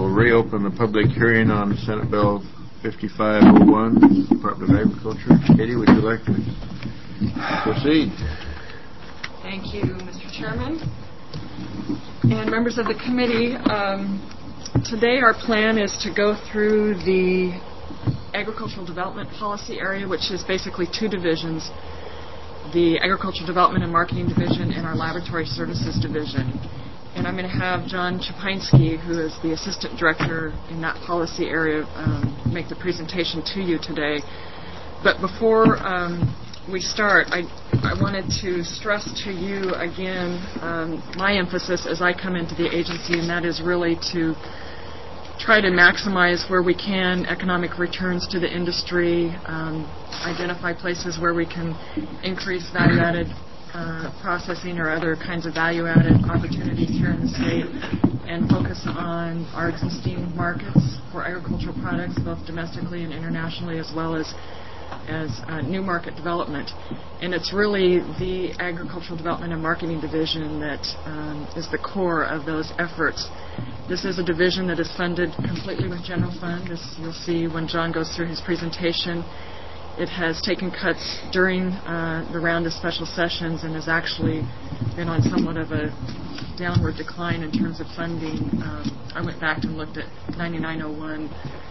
We'll reopen the public hearing on Senate Bill 5501, Department of Agriculture. Katie, would you like to proceed? Thank you, Mr. Chairman. And members of the committee, today our plan is to go through the Agricultural Development Policy area, which is basically two divisions, the Agricultural Development and Marketing Division and our Laboratory Services Division. And I'm going to have John Czapinski, who is the Assistant Director in that policy area, make the presentation to you today. But before we start, I wanted to stress to you again my emphasis as I come into the agency, and that is really to try to maximize where we can economic returns to the industry, identify places where we can increase value-added processing or other kinds of value-added opportunities here in the state, and focus on our existing markets for agricultural products, both domestically and internationally, as well as new market development. And it's really the Agricultural Development and Marketing Division that is the core of those efforts. This is a division that is funded completely with general fund. As you'll see when John goes through his presentation, it has taken cuts during the round of special sessions and has actually been on somewhat of a downward decline in terms of funding. I went back and looked at 9901,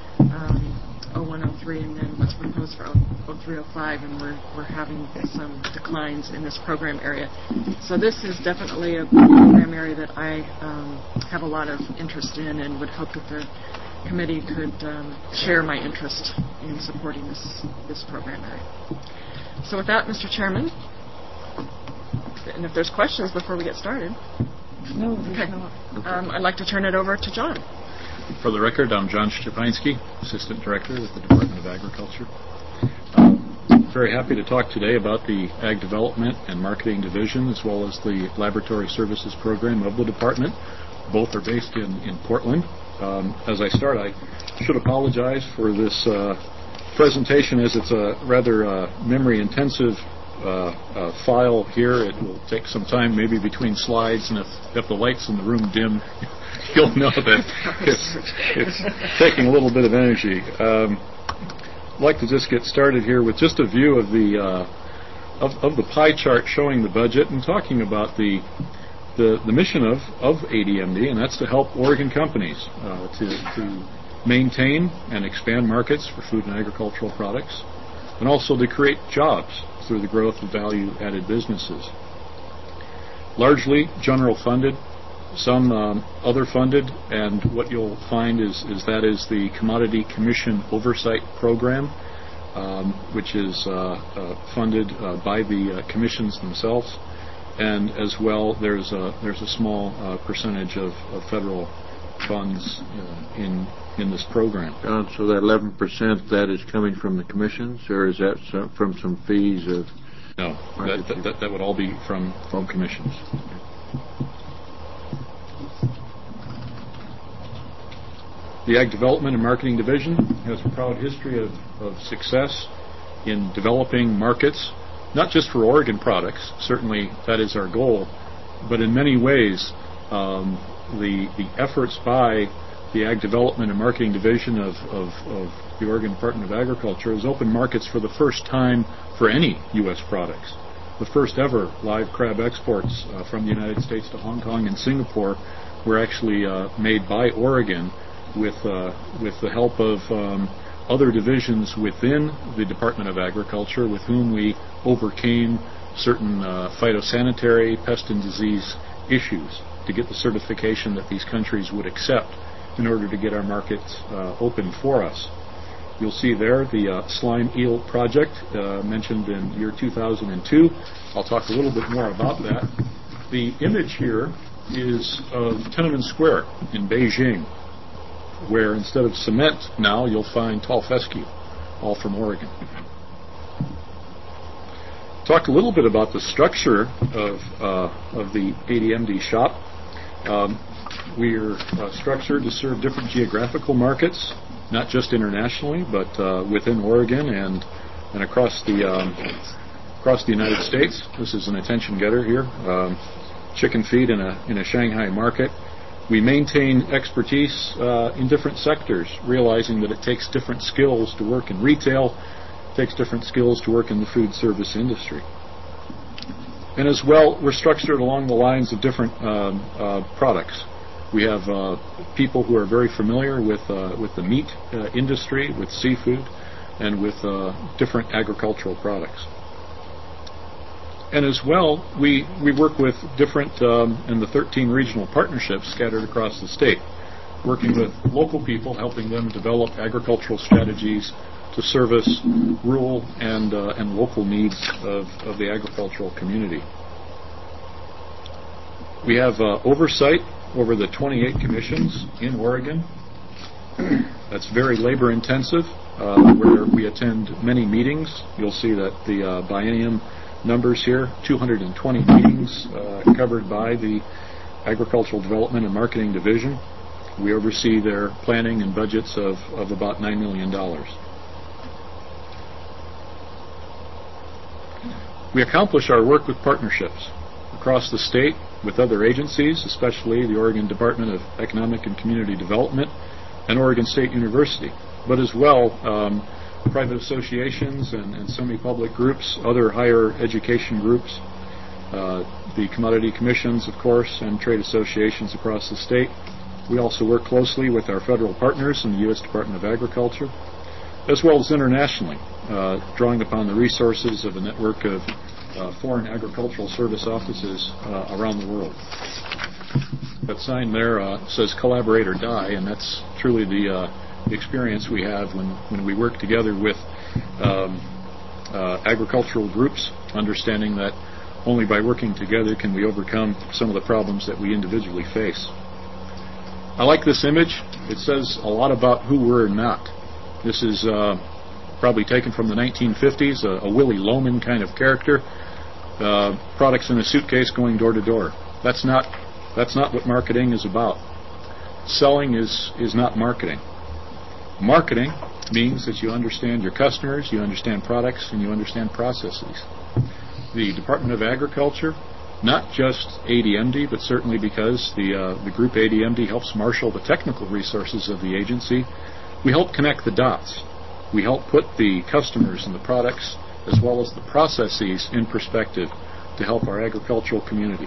0103, and then what's proposed for 0305, and we're having some declines in this program area. So this is definitely a program area that I have a lot of interest in, and would hope that the committee could share my interest in supporting this program area. So with that, Mr. Chairman, and if there's questions before we get started. No. Okay. I'd like to turn it over to John. For the record, I'm John Szczepański, Assistant Director with the Department of Agriculture. Very happy to talk today about the Ag Development and Marketing Division, as well as the Laboratory Services Program of the Department. Both are based in Portland. As I start, I should apologize for this presentation, as it's a rather memory-intensive file here. It will take some time, maybe between slides, and if the lights in the room dim, you'll know that it's taking a little bit of energy. I'd like to just get started here with just a view of the pie chart showing the budget and talking about the mission of ADMD, and that's to help Oregon companies to maintain and expand markets for food and agricultural products, and also to create jobs through the growth of value-added businesses. Largely general funded, some other funded, and what you'll find is the Commodity Commission Oversight Program, which is funded by the commissions themselves. And as well, there's a small percentage of federal funds in this program. So that 11%, that is coming from the commissions, or is that from some fees of? No, that would all be from commissions. The Ag Development and Marketing Division has a proud history of success in developing markets, not just for Oregon products. Certainly that is our goal, but in many ways the efforts by the Ag Development and Marketing Division of the Oregon Department of Agriculture has opened markets for the first time for any U.S. products. The first ever live crab exports from the United States to Hong Kong and Singapore were actually made by Oregon with the help of other divisions within the Department of Agriculture, with whom we overcame certain phytosanitary, pest and disease issues to get the certification that these countries would accept in order to get our markets open for us. You'll see there the slime eel project mentioned in year 2002. I'll talk a little bit more about that. The image here is of Tiananmen Square in Beijing, where instead of cement now you'll find tall fescue, all from Oregon. Talk a little bit about the structure of the ADMD shop. We're structured to serve different geographical markets, not just internationally, but within Oregon and across the United States. This is an attention getter here. Chicken feed in a Shanghai market. We maintain expertise in different sectors, realizing that it takes different skills to work in retail, takes different skills to work in the food service industry. And as well, we're structured along the lines of different products. We have people who are very familiar with the meat industry, with seafood, and with different agricultural products. And as well, we work with different, in the 13 regional partnerships scattered across the state, working with local people, helping them develop agricultural strategies to service rural and local needs of the agricultural community. We have oversight over the 28 commissions in Oregon. That's very labor intensive, where we attend many meetings. You'll see that the biennium numbers here, 220 meetings covered by the Agricultural Development and Marketing Division. We oversee their planning and budgets of about $9 million. We accomplish our work with partnerships across the state with other agencies, especially the Oregon Department of Economic and Community Development and Oregon State University, but as well private associations and semi-public groups, other higher education groups, the commodity commissions, of course, and trade associations across the state. We also work closely with our federal partners in the U.S. Department of Agriculture, as well as internationally, drawing upon the resources of a network of foreign agricultural service offices around the world. That sign there says "Collaborate or Die," and that's truly the experience we have when we work together with agricultural groups, understanding that only by working together can we overcome some of the problems that we individually face. I like this image. It says a lot about who we're not. This is probably taken from the 1950s, a Willie Loman kind of character. Products in a suitcase going door to door. That's not what marketing is about. Selling is not marketing. Marketing means that you understand your customers, you understand products, and you understand processes. The Department of Agriculture, not just ADMD, but certainly because the group ADMD helps marshal the technical resources of the agency, we help connect the dots. We help put the customers and the products as well as the processes in perspective to help our agricultural community.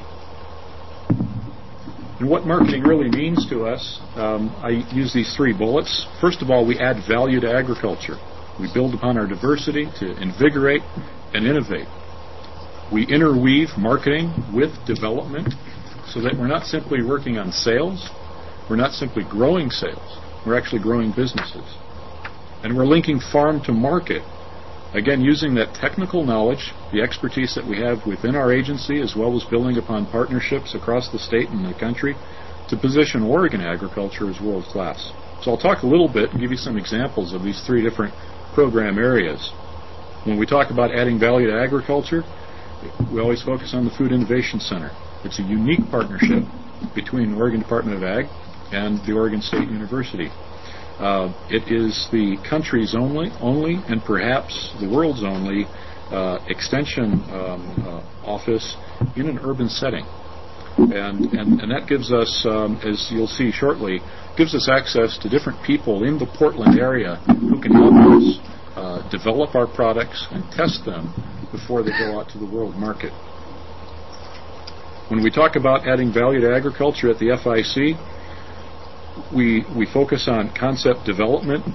And what marketing really means to us, I use these 3 bullets. First of all, we add value to agriculture. We build upon our diversity to invigorate and innovate. We interweave marketing with development so that we're not simply working on sales, we're not simply growing sales, we're actually growing businesses. And we're linking farm to market, again using that technical knowledge, the expertise that we have within our agency, as well as building upon partnerships across the state and the country to position Oregon agriculture as world class. So I'll talk a little bit and give you some examples of these 3 different program areas. When we talk about adding value to agriculture, we always focus on the Food Innovation Center. It's a unique partnership between the Oregon Department of Ag and the Oregon State University. It is the country's only, and perhaps the world's only, extension office in an urban setting. And that gives us, as you'll see shortly, gives us access to different people in the Portland area who can help us develop our products and test them before they go out to the world market. When we talk about adding value to agriculture at the FIC, we focus on concept development.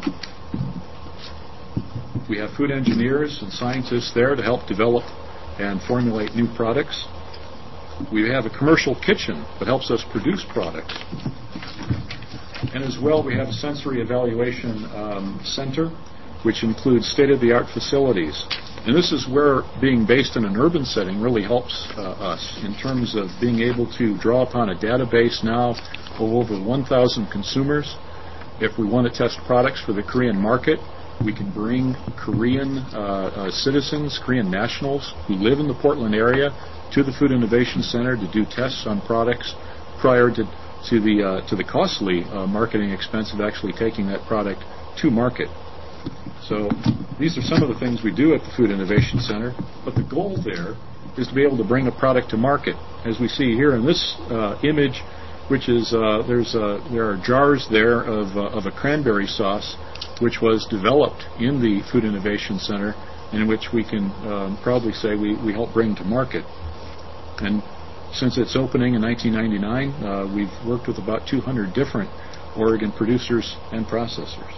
We have food engineers and scientists there to help develop and formulate new products. We have a commercial kitchen that helps us produce products. And as well, we have a sensory evaluation center, which includes state-of-the-art facilities. And this is where being based in an urban setting really helps us in terms of being able to draw upon a database now of over 1,000 consumers. If we want to test products for the Korean market, we can bring Korean citizens, Korean nationals who live in the Portland area to the Food Innovation Center to do tests on products prior to the costly marketing expense of actually taking that product to market. So these are some of the things we do at the Food Innovation Center, but the goal there is to be able to bring a product to market. As we see here in this image, which is there are jars there of a cranberry sauce, which was developed in the Food Innovation Center, in which we can proudly say we helped bring to market. And since its opening in 1999, we've worked with about 200 different Oregon producers and processors.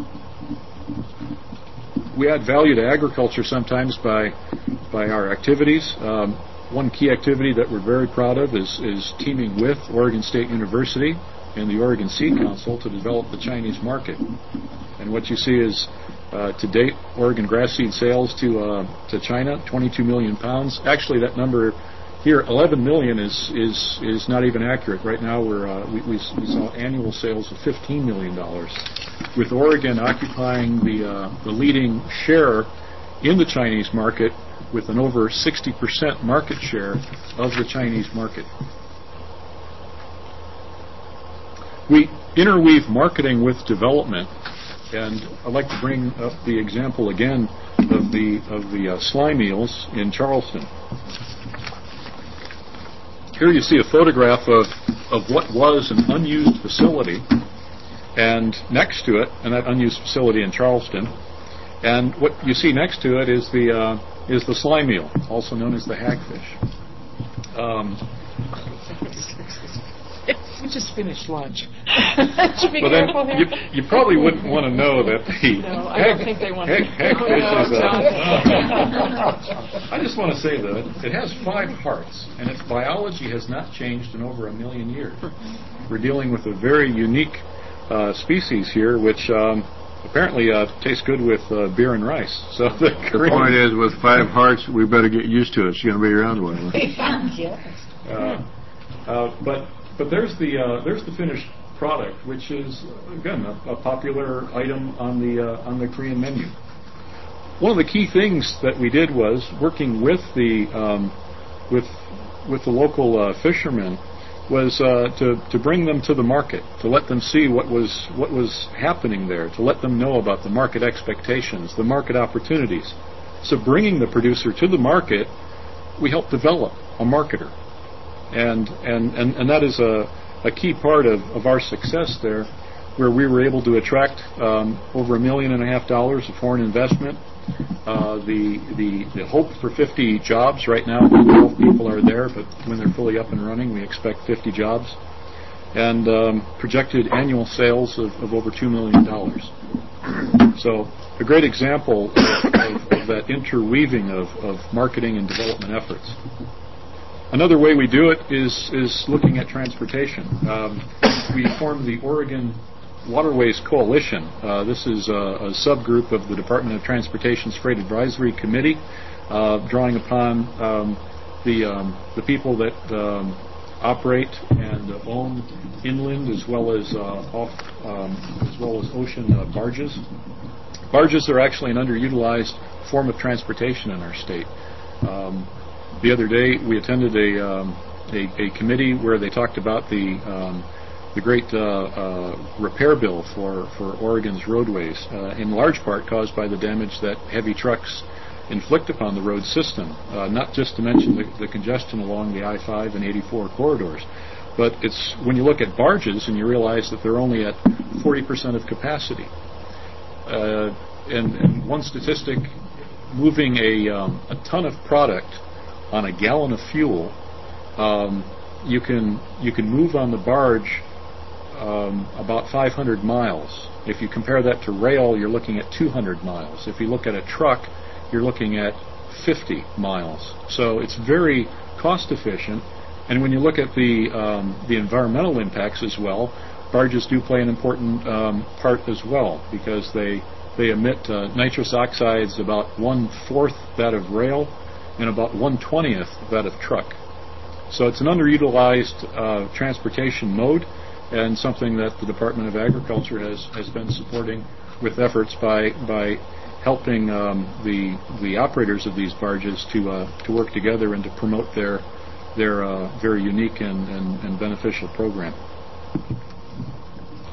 We add value to agriculture sometimes by our activities. One key activity that we're very proud of is teaming with Oregon State University and the Oregon Seed Council to develop the Chinese market. And what you see is, to date, Oregon grass seed sales to China, 22 million pounds. Actually, that number here, 11 million, is not even accurate. Right now, we saw annual sales of $15 million, with Oregon occupying the leading share in the Chinese market, with an over 60% market share of the Chinese market. We interweave marketing with development, and I'd like to bring up the example again of the slime meals in Charleston. Here you see a photograph of what was an unused facility, and next to it, and that unused facility in Charleston, and what you see next to it is the slime meal, also known as the hagfish. We just finished lunch. Well, then you probably wouldn't want to know that the No, I don't think they want to. hagfish is John. I just want to say that it has 5 hearts, and its biology has not changed in over 1 million years. We're dealing with a very unique species here, which apparently tastes good with beer and rice. So the point is, with 5 hearts, we better get used to it. It's going to be around a while. Yes. But there's the finished product, which is again a popular item on the Korean menu. One of the key things that we did was working with the local fishermen was to bring them to the market, to let them see what was happening there, to let them know about the market expectations, the market opportunities. So bringing the producer to the market, we help develop a marketer. And that is a key part of our success there, where we were able to attract over $1.5 million of foreign investment. The hope for 50 jobs right now, 12 people are there, but when they're fully up and running, we expect 50 jobs, and projected annual sales of over $2 million. So a great example of that interweaving of marketing and development efforts. Another way we do it is looking at transportation. We formed the Oregon Waterways Coalition. This is a subgroup of the Department of Transportation's Freight Advisory Committee, drawing upon the people that operate and own inland as well as ocean barges. Barges are actually an underutilized form of transportation in our state. The other day, we attended a committee where they talked about the great repair bill for Oregon's roadways, in large part caused by the damage that heavy trucks inflict upon the road system, not just to mention the congestion along the I-5 and 84 corridors, but it's when you look at barges and you realize that they're only at 40% of capacity. And one statistic, moving a ton of product on a gallon of fuel, you can move on the barge about 500 miles. If you compare that to rail, you're looking at 200 miles. If you look at a truck, you're looking at 50 miles. So it's very cost efficient. And when you look at the environmental impacts as well, barges do play an important part as well, because they emit nitrous oxides about 1/4 that of rail and about 1/20 that of truck. So it's an underutilized transportation mode, and something that the Department of Agriculture has been supporting with efforts by helping the operators of these barges to work together and to promote their very unique and beneficial program.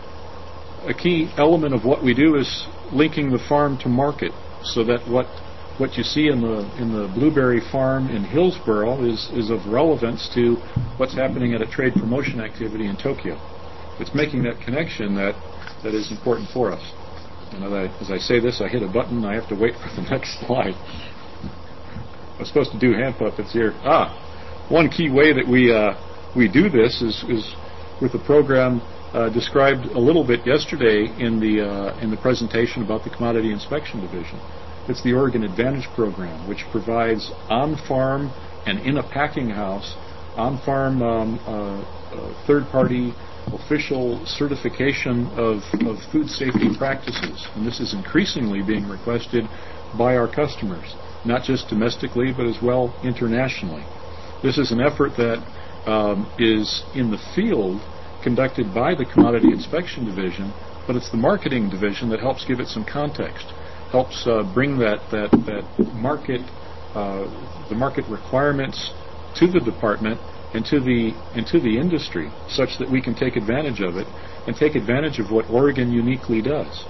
A key element of what we do is linking the farm to market, so that what what you see in the blueberry farm in Hillsboro is of relevance to what's happening at a trade promotion activity in Tokyo. It's making that connection that is important for us. And as I say this, I hit a button. I have to wait for the next slide. I was supposed to do hand puppets here. One key way that we do this is with a program described a little bit yesterday in the presentation about the Commodity Inspection Division. It's the Oregon Advantage Program, which provides on-farm and in a packing house, on-farm third-party official certification of food safety practices. And this is increasingly being requested by our customers, not just domestically, but as well internationally. This is an effort that is in the field conducted by the Commodity Inspection Division, but it's the Marketing Division that helps give it some context, helps bring that market, the market requirements to the department and to the industry, such that we can take advantage of it and take advantage of what Oregon uniquely does.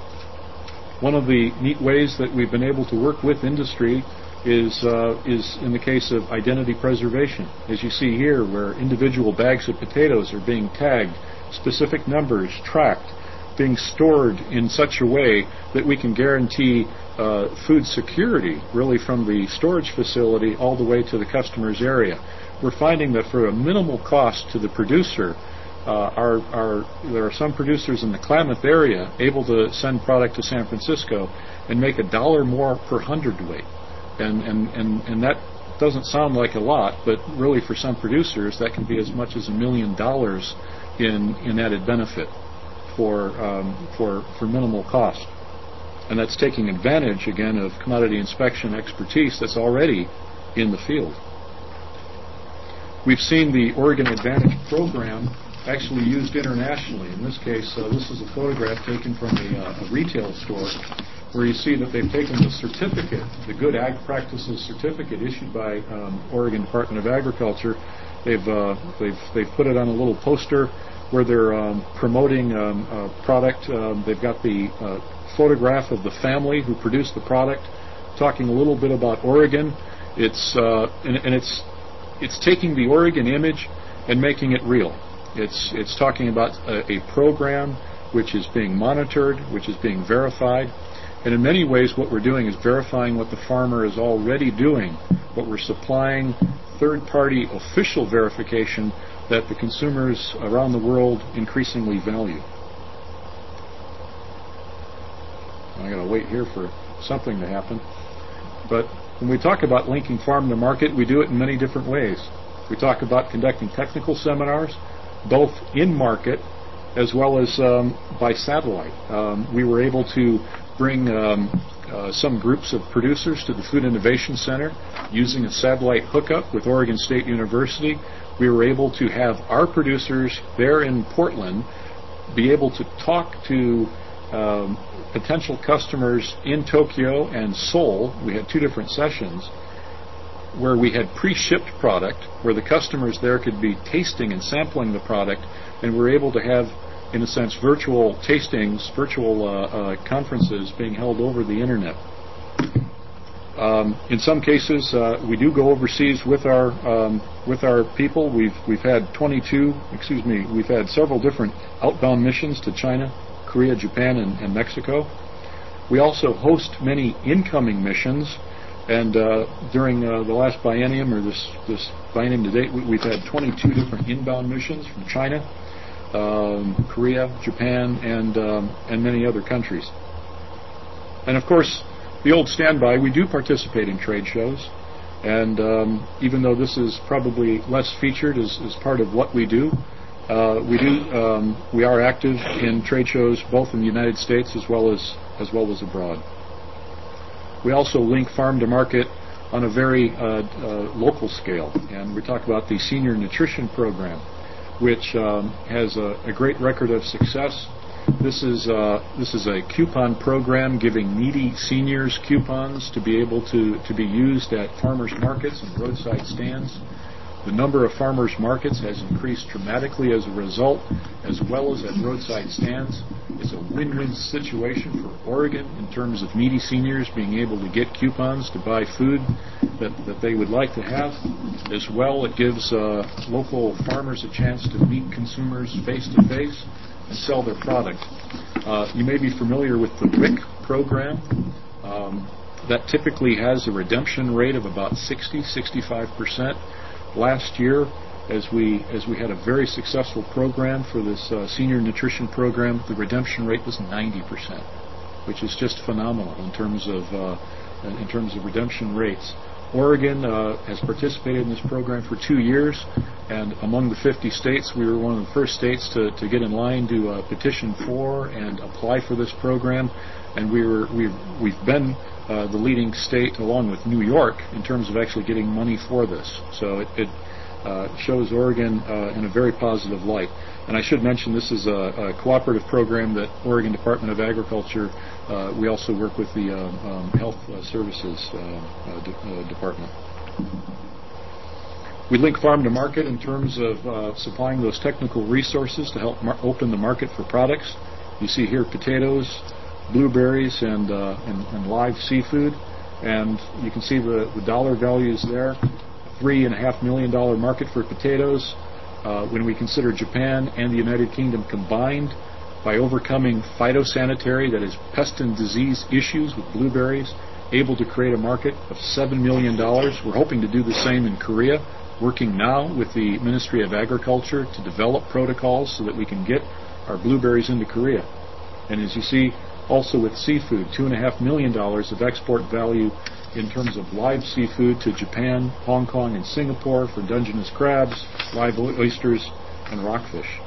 One of the neat ways that we've been able to work with industry is in the case of identity preservation. As you see here, where individual bags of potatoes are being tagged, specific numbers tracked, being stored in such a way that we can guarantee food security, really from the storage facility all the way to the customer's area. We're finding that for a minimal cost to the producer, there are some producers in the Klamath area able to send product to San Francisco and make $1 more per hundredweight. And that doesn't sound like a lot, but really for some producers that can be as much as $1 million in added benefit for minimal cost. And that's taking advantage, again, of commodity inspection expertise that's already in the field. We've seen the Oregon Advantage program actually used internationally. In this case, this is a photograph taken from a retail store where you see that they've taken the certificate, the Good Ag Practices certificate issued by Oregon Department of Agriculture. They've put it on a little poster where they're promoting a product. They've got the photograph of the family who produced the product, talking a little bit about Oregon. It's taking the Oregon image and making it real. It's talking about a program which is being monitored, which is being verified. And in many ways what we're doing is verifying what the farmer is already doing, but we're supplying third-party official verification that the consumers around the world increasingly value. I'm going to wait here for something to happen. But when we talk about linking farm to market, we do it in many different ways. We talk about conducting technical seminars, both in market as well as by satellite. We were able to bring some groups of producers to the Food Innovation Center using a satellite hookup with Oregon State University. We were able to have our producers there in Portland be able to talk to potential customers in Tokyo and Seoul. We had 2 different sessions where we had pre-shipped product, where the customers there could be tasting and sampling the product, and we're able to have, in a sense, virtual tastings, virtual conferences being held over the internet. In some cases, we do go overseas with our people. We've had we've had several different outbound missions to China, Korea, Japan, and Mexico. We also host many incoming missions, and during the last biennium, or this biennium to date, we've had 22 different inbound missions from China, Korea, Japan, and many other countries. And of course, the old standby, we do participate in trade shows, and even though this is probably less featured as part of what we do, we are active in trade shows both in the United States as well as abroad. We also link farm to market on a very local scale, and we talk about the Senior Nutrition Program, which has a great record of success. This is a coupon program giving needy seniors coupons to be able to be used at farmers markets and roadside stands. The number of farmers markets has increased dramatically as a result, as well as at roadside stands. It's a win-win situation for Oregon in terms of needy seniors being able to get coupons to buy food that they would like to have. As well, it gives local farmers a chance to meet consumers face-to-face and sell their product. You may be familiar with the WIC program. That typically has a redemption rate of about 60-65%. Last year, as we had a very successful program for this senior nutrition program, the redemption rate was 90%, which is just phenomenal in terms of redemption rates. Oregon has participated in this program for 2 years, and among the 50 states, we were one of the first states to get in line to petition for and apply for this program, and we've been the leading state, along with New York, in terms of actually getting money for this. So it shows Oregon in a very positive light. And I should mention this is a cooperative program that Oregon Department of Agriculture, we also work with the Health Services Department. We link farm to market in terms of supplying those technical resources to help open the market for products. You see here potatoes, blueberries, and live seafood. And you can see the dollar values there. $3.5 million market for potatoes. When we consider Japan and the United Kingdom combined, by overcoming phytosanitary, that is pest and disease issues with blueberries, able to create a market of $7 million. We're hoping to do the same in Korea, working now with the Ministry of Agriculture to develop protocols so that we can get our blueberries into Korea. And as you see, also with seafood, $2.5 million of export value in terms of live seafood to Japan, Hong Kong, and Singapore for Dungeness crabs, live oysters, and rockfish.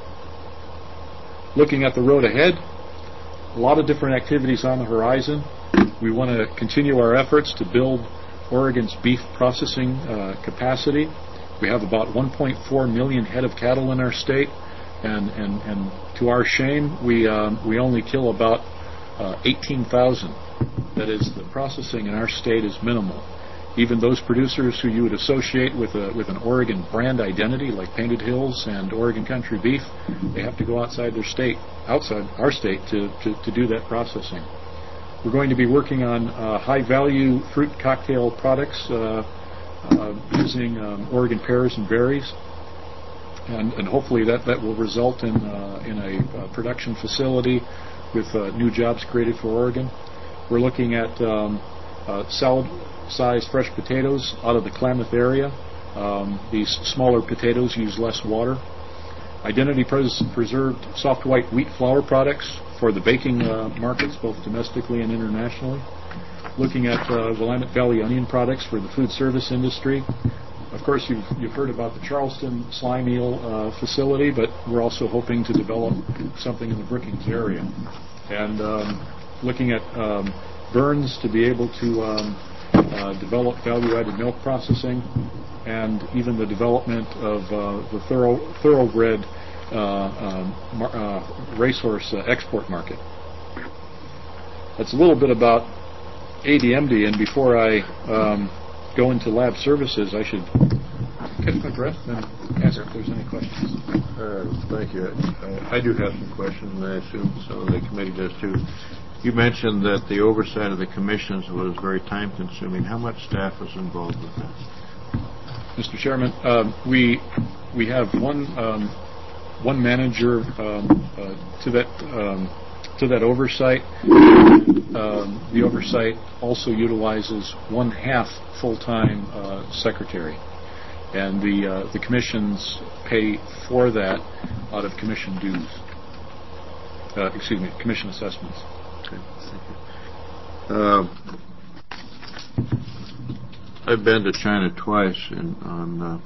Looking at the road ahead, a lot of different activities on the horizon. We want to continue our efforts to build Oregon's beef processing capacity. We have about 1.4 million head of cattle in our state, and to our shame, we only kill about 18,000. That is, the processing in our state is minimal. Even those producers who you would associate with an Oregon brand identity, like Painted Hills and Oregon Country Beef, they have to go outside our state to do that processing. We're going to be working on high-value fruit cocktail products using Oregon pears and berries, and hopefully that will result in a production facility with new jobs created for Oregon. We're looking at salad-sized fresh potatoes out of the Klamath area. These smaller potatoes use less water. Identity preserved soft white wheat flour products for the baking markets, both domestically and internationally. Looking at Willamette Valley onion products for the food service industry. Of course, you've heard about the Charleston slime eel facility, but we're also hoping to develop something in the Brookings area. And looking at Burns to be able to develop value-added milk processing, and even the development of the thoroughbred racehorse export market. That's a little bit about ADMD, and before I go into lab services, I should catch my breath and ask if there's any questions. Thank you. I do have some questions, and I assume some of the committee does too. You mentioned that the oversight of the commissions was very time-consuming. How much staff was involved with that? Mr. Chairman, we have one manager to that oversight. The oversight also utilizes 1/2 full-time secretary, and the commissions pay for that out of commission dues. Commission assessments. Okay, thank you. I've been to China twice on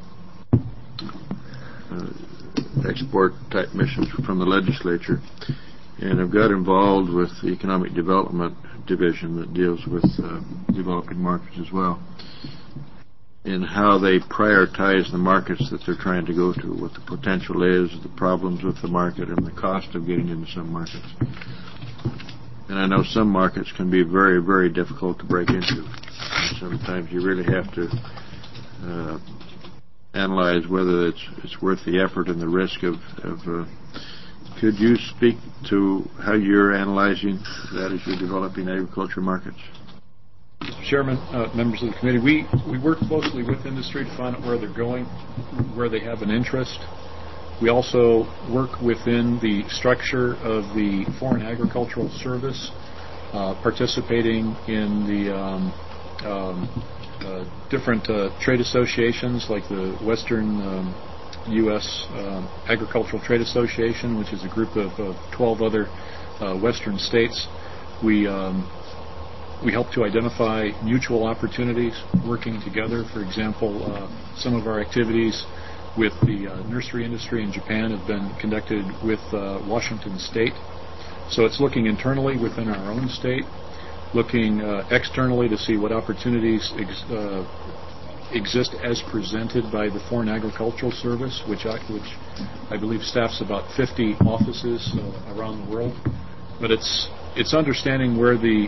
export-type missions from the legislature, and I've got involved with the Economic Development Division that deals with developing markets as well, in how they prioritize the markets that they're trying to go to, what the potential is, the problems with the market, and the cost of getting into some markets. And I know some markets can be very, very difficult to break into. Sometimes you really have to analyze whether it's worth the effort and the risk of could you speak to how you're analyzing that as you're developing agriculture markets? Mr. Chairman, members of the committee, we work closely with industry to find out where they're going, where they have an interest. We also work within the structure of the Foreign Agricultural Service, participating in the different trade associations like the Western U.S. Agricultural Trade Association, which is a group of 12 other Western states. We help to identify mutual opportunities working together. For example, some of our activities with the nursery industry in Japan have been conducted with Washington State. So it's looking internally within our own state, looking externally to see what opportunities exist as presented by the Foreign Agricultural Service, which I believe staffs about 50 offices around the world. But it's understanding where the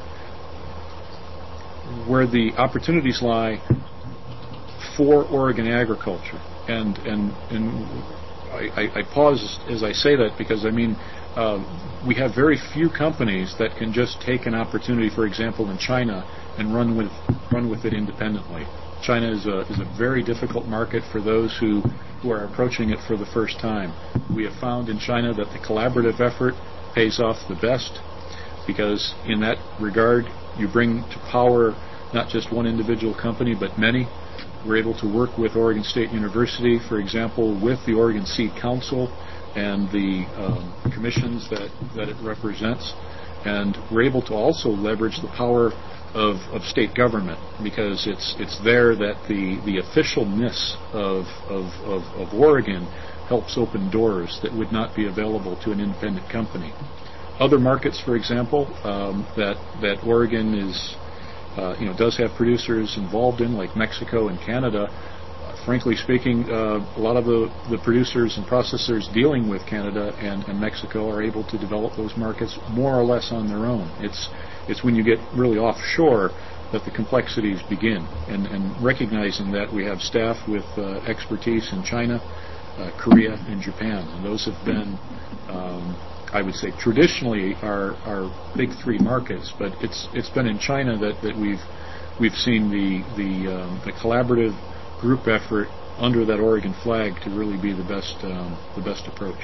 opportunities lie for Oregon agriculture. And I pause as I say that because we have very few companies that can just take an opportunity, for example, in China and run with it independently. China is a very difficult market for those who are approaching it for the first time. We have found in China that the collaborative effort pays off the best because in that regard you bring to power not just one individual company but many. We're able to work with Oregon State University, for example, with the Oregon Seed Council and the commissions that it represents, and we're able to also leverage the power of state government because it's there that the officialness of Oregon helps open doors that would not be available to an independent company. Other markets, for example, that Oregon is does have producers involved in, like Mexico and Canada. Frankly speaking, a lot of the producers and processors dealing with Canada and Mexico are able to develop those markets more or less on their own. It's when you get really offshore that the complexities begin, and recognizing that we have staff with expertise in China, Korea, and Japan, and those have been I would say traditionally our big three markets, but it's been in China that we've seen the collaborative group effort under that Oregon flag to really be the best approach.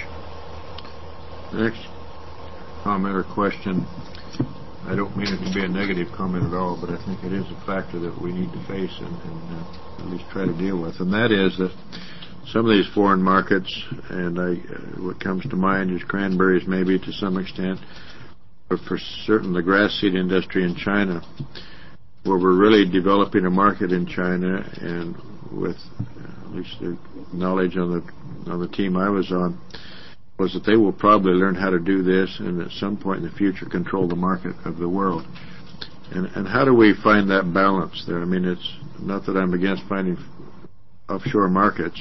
Next comment or question, I don't mean it to be a negative comment at all, but I think it is a factor that we need to face and at least try to deal with, and that is that some of these foreign markets, and what comes to mind is cranberries maybe to some extent, but for certain the grass seed industry in China, where we're really developing a market in China, and with at least the knowledge on the team I was on, was that they will probably learn how to do this and at some point in the future control the market of the world. And how do we find that balance there? I mean, it's not that I'm against finding offshore markets,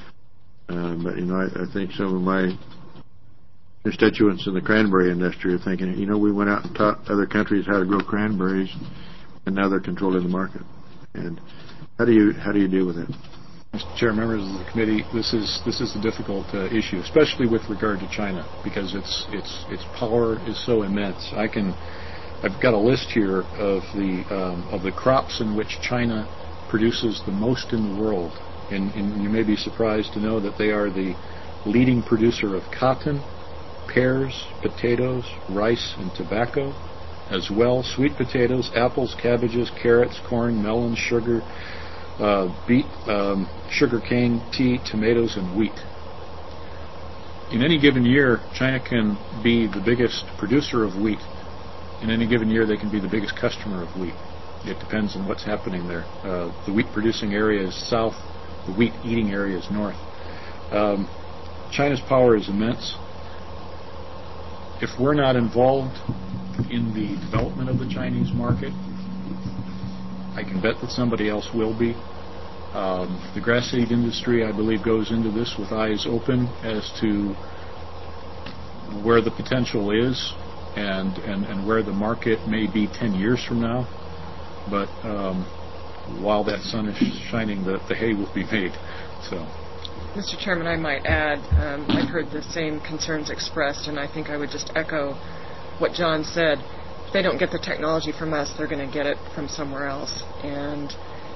but I think some of my constituents in the cranberry industry are thinking, we went out and taught other countries how to grow cranberries, and now they're controlling the market. And how do you deal with that? Mr. Chair, members of the committee, this is a difficult issue, especially with regard to China, because its power is so immense. I've got a list here of the crops in which China produces the most in the world. And you may be surprised to know that they are the leading producer of cotton, pears, potatoes, rice, and tobacco, as well sweet potatoes, apples, cabbages, carrots, corn, melons, sugar, beet, sugar cane, tea, tomatoes, and wheat. In any given year, China can be the biggest producer of wheat. In any given year, they can be the biggest customer of wheat. It depends on what's happening there. The wheat producing area is south. The wheat eating area is north. China's power is immense. If we're not involved in the development of the Chinese market, I can bet that somebody else will be. The grass seed industry, I believe, goes into this with eyes open as to where the potential is and where the market may be 10 years from now. But while that sun is shining, the hay will be made. So. Mr. Chairman, I might add, I've heard the same concerns expressed, and I think I would just echo what John said. If they don't get the technology from us, they're going to get it from somewhere else. And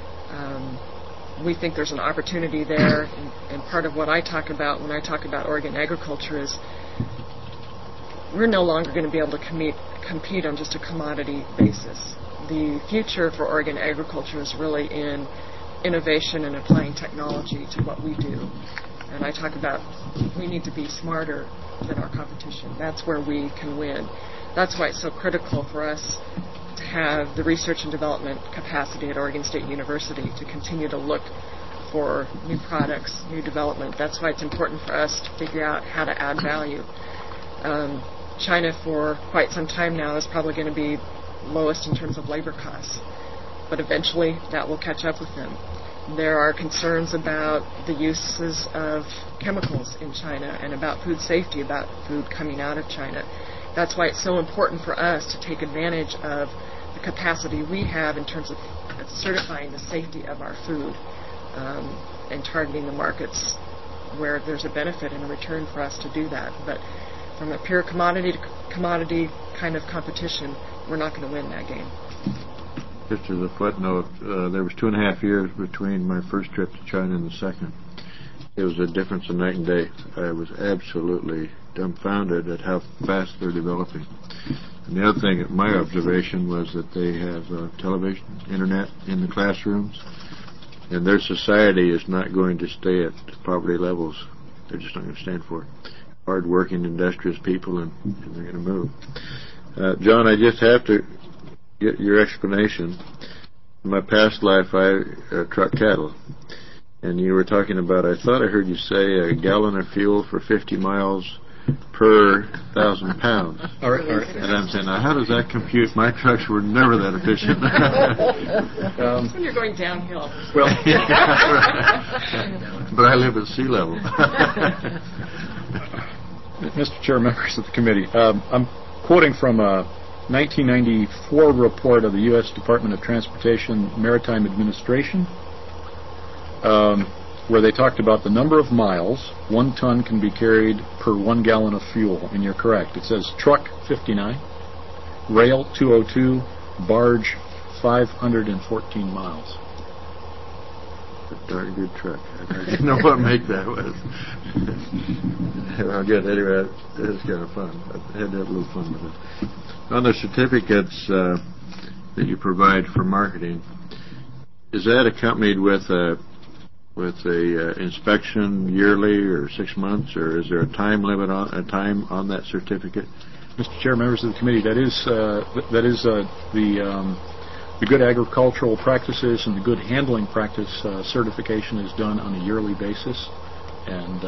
we think there's an opportunity there, and part of what I talk about when I talk about Oregon agriculture is we're no longer going to be able to compete on just a commodity basis. The future for Oregon agriculture is really in innovation and applying technology to what we do. And I talk about we need to be smarter than our competition. That's where we can win. That's why it's so critical for us to have the research and development capacity at Oregon State University to continue to look for new products, new development. That's why it's important for us to figure out how to add value. China for quite some time now is probably going to be lowest in terms of labor costs, but eventually that will catch up with them. There are concerns about the uses of chemicals in China and about food safety, about food coming out of China. That's why it's so important for us to take advantage of the capacity we have in terms of certifying the safety of our food and targeting the markets where there's a benefit and a return for us to do that. But from a pure commodity to commodity kind of competition, we're not going to win that game. Just as a footnote, there was 2.5 years between my first trip to China and the second. It was a difference of night and day. I was absolutely dumbfounded at how fast they're developing. And the other thing, my observation was that they have television, internet in the classrooms, and their society is not going to stay at poverty levels. They're just not going to stand for it. Hard-working, industrious people, and they're going to move. John, I just have to get your explanation. In my past life, I trucked cattle. And you were talking about, I thought I heard you say a gallon of fuel for 50 miles per 1,000 pounds. All right. And I'm saying, now how does that compute? My trucks were never that efficient. That's when you're going downhill. Well, but I live at sea level. Mr. Chair, members of the committee, I'm quoting from a 1994 report of the U.S. Department of Transportation Maritime Administration, where they talked about the number of miles 1 ton can be carried per 1 gallon of fuel. And you're correct. It says truck 59, rail 202, barge 514 miles. A darn good truck. I didn't know what make that was. Well, good. Anyway, it was kind of fun. I had to have a little fun with it. On the certificates that you provide for marketing, is that accompanied with a inspection yearly or 6 months, or is there a time limit on that certificate? Mr. Chair, members of the committee, that is the good agricultural practices and the good handling practice certification is done on a yearly basis, and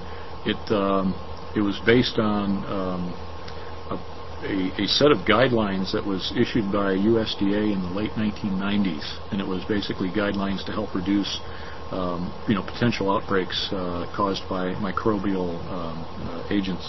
it was based on a set of guidelines that was issued by USDA in the late 1990s, and it was basically guidelines to help reduce potential outbreaks caused by microbial agents.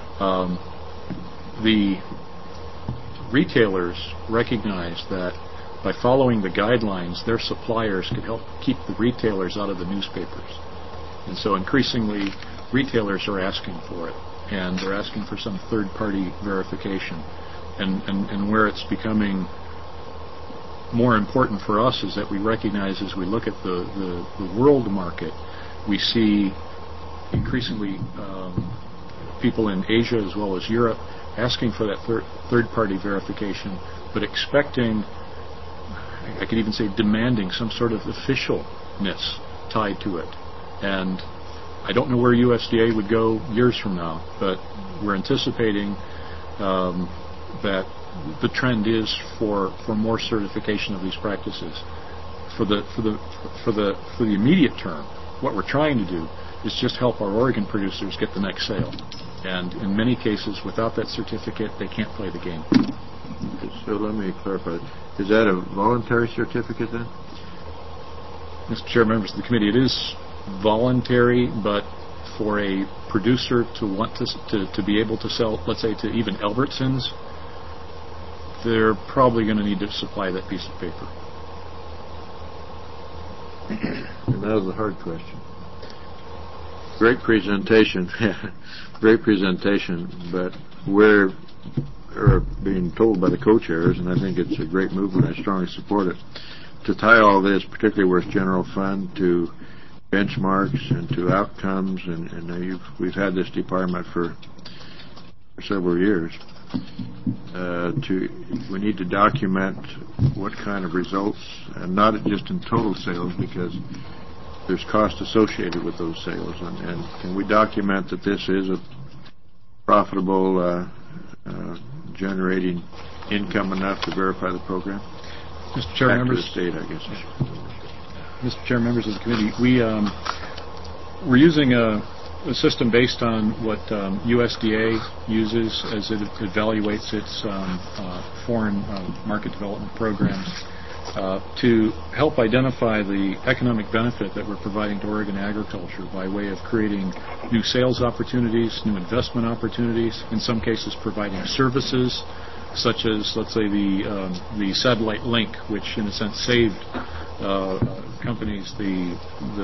The retailers recognized that by following the guidelines, their suppliers could help keep the retailers out of the newspapers. And so increasingly, retailers are asking for it, and they're asking for some third-party verification. And where it's becoming more important for us is that we recognize, as we look at the world market, we see increasingly people in Asia as well as Europe asking for that third-party verification, but expecting, I could even say demanding, some sort of officialness tied to it. And I don't know where USDA would go years from now, but we're anticipating that the trend is for more certification of these practices. For the immediate term, what we're trying to do is just help our Oregon producers get the next sale. And in many cases, without that certificate, they can't play the game. So let me clarify. Is that a voluntary certificate then? Mr. Chair, members of the committee, it is voluntary, but for a producer to want to be able to sell, let's say, to even Albertsons, they're probably going to need to supply that piece of paper. And that was a hard question. Great presentation. Great presentation, but we're being told by the co-chairs, and I think it's a great movement, I strongly support it, to tie all this, particularly with general fund, to benchmarks and to outcomes, and we've had this department for several years. We need to document what kind of results, and not just in total sales, because there's cost associated with those sales. And can we document that this is a profitable, generating income enough to verify the program? Mr. Chair, members of the state, I guess. Mr. Chair, members of the committee, we're using a system based on what USDA uses as it evaluates its foreign market development programs to help identify the economic benefit that we're providing to Oregon agriculture by way of creating new sales opportunities, new investment opportunities, in some cases providing services such as, let's say, the satellite link, which in a sense saved companies the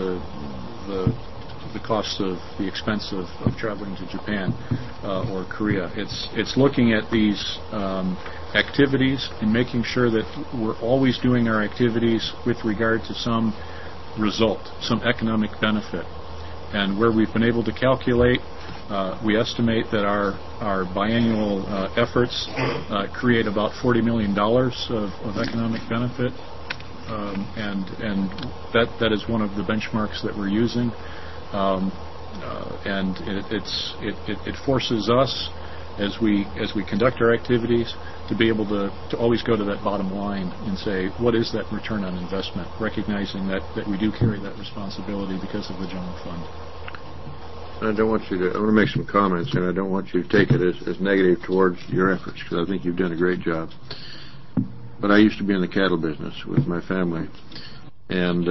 cost of the expense of traveling to Japan or Korea. It's looking at these activities and making sure that we're always doing our activities with regard to some result, some economic benefit. And where we've been able to calculate, we estimate that our biannual efforts create about $40 million of economic benefit, and that is one of the benchmarks that we're using. And it forces us as we conduct our activities to be able to always go to that bottom line and say, what is that return on investment, recognizing that we do carry that responsibility because of the general fund. I want to make some comments, and I don't want you to take it as negative towards your efforts, because I think you've done a great job. But I used to be in the cattle business with my family, and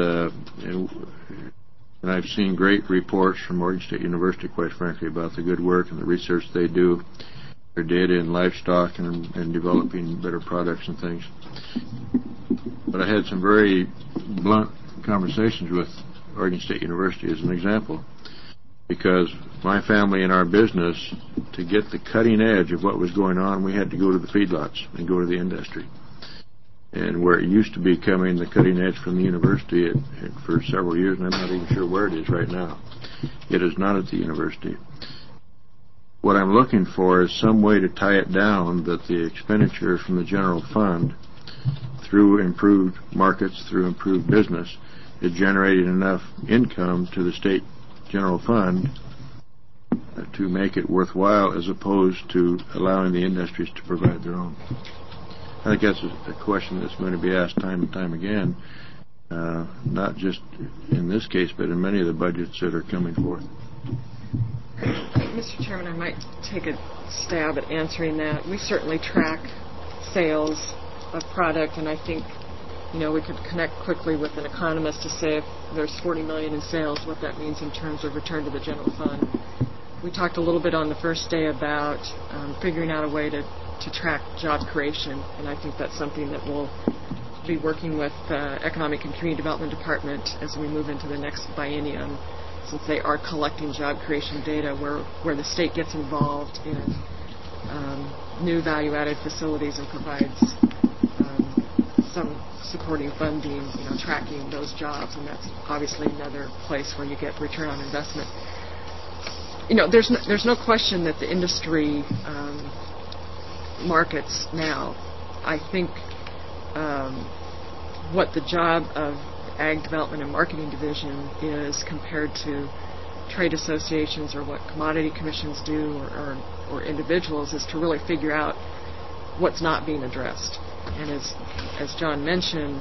I've seen great reports from Oregon State University, quite frankly, about the good work and the research they do, their data in livestock and developing better products and things. But I had some very blunt conversations with Oregon State University as an example, because my family and our business, to get the cutting edge of what was going on, we had to go to the feedlots and go to the industry. And where it used to be coming the cutting edge from the university for several years, and I'm not even sure where it is right now, it is not at the university. What I'm looking for is some way to tie it down that the expenditure from the general fund through improved markets, through improved business, is generating enough income to the state general fund to make it worthwhile, as opposed to allowing the industries to provide their own. I think that's a question that's going to be asked time and time again, not just in this case, but in many of the budgets that are coming forth. Mr. Chairman, I might take a stab at answering that. We certainly track sales of product, and I think we could connect quickly with an economist to say if there's $40 million in sales, what that means in terms of return to the general fund. We talked a little bit on the first day about figuring out a way to track job creation, and I think that's something that we'll be working with Economic and Community Development Department as we move into the next biennium, since they are collecting job creation data where the state gets involved in new value-added facilities and provides some supporting funding, tracking those jobs, and that's obviously another place where you get return on investment. There's no question that the industry markets now. I think what the job of Ag Development and Marketing Division is compared to trade associations or what commodity commissions do or individuals is to really figure out what's not being addressed. And as John mentioned,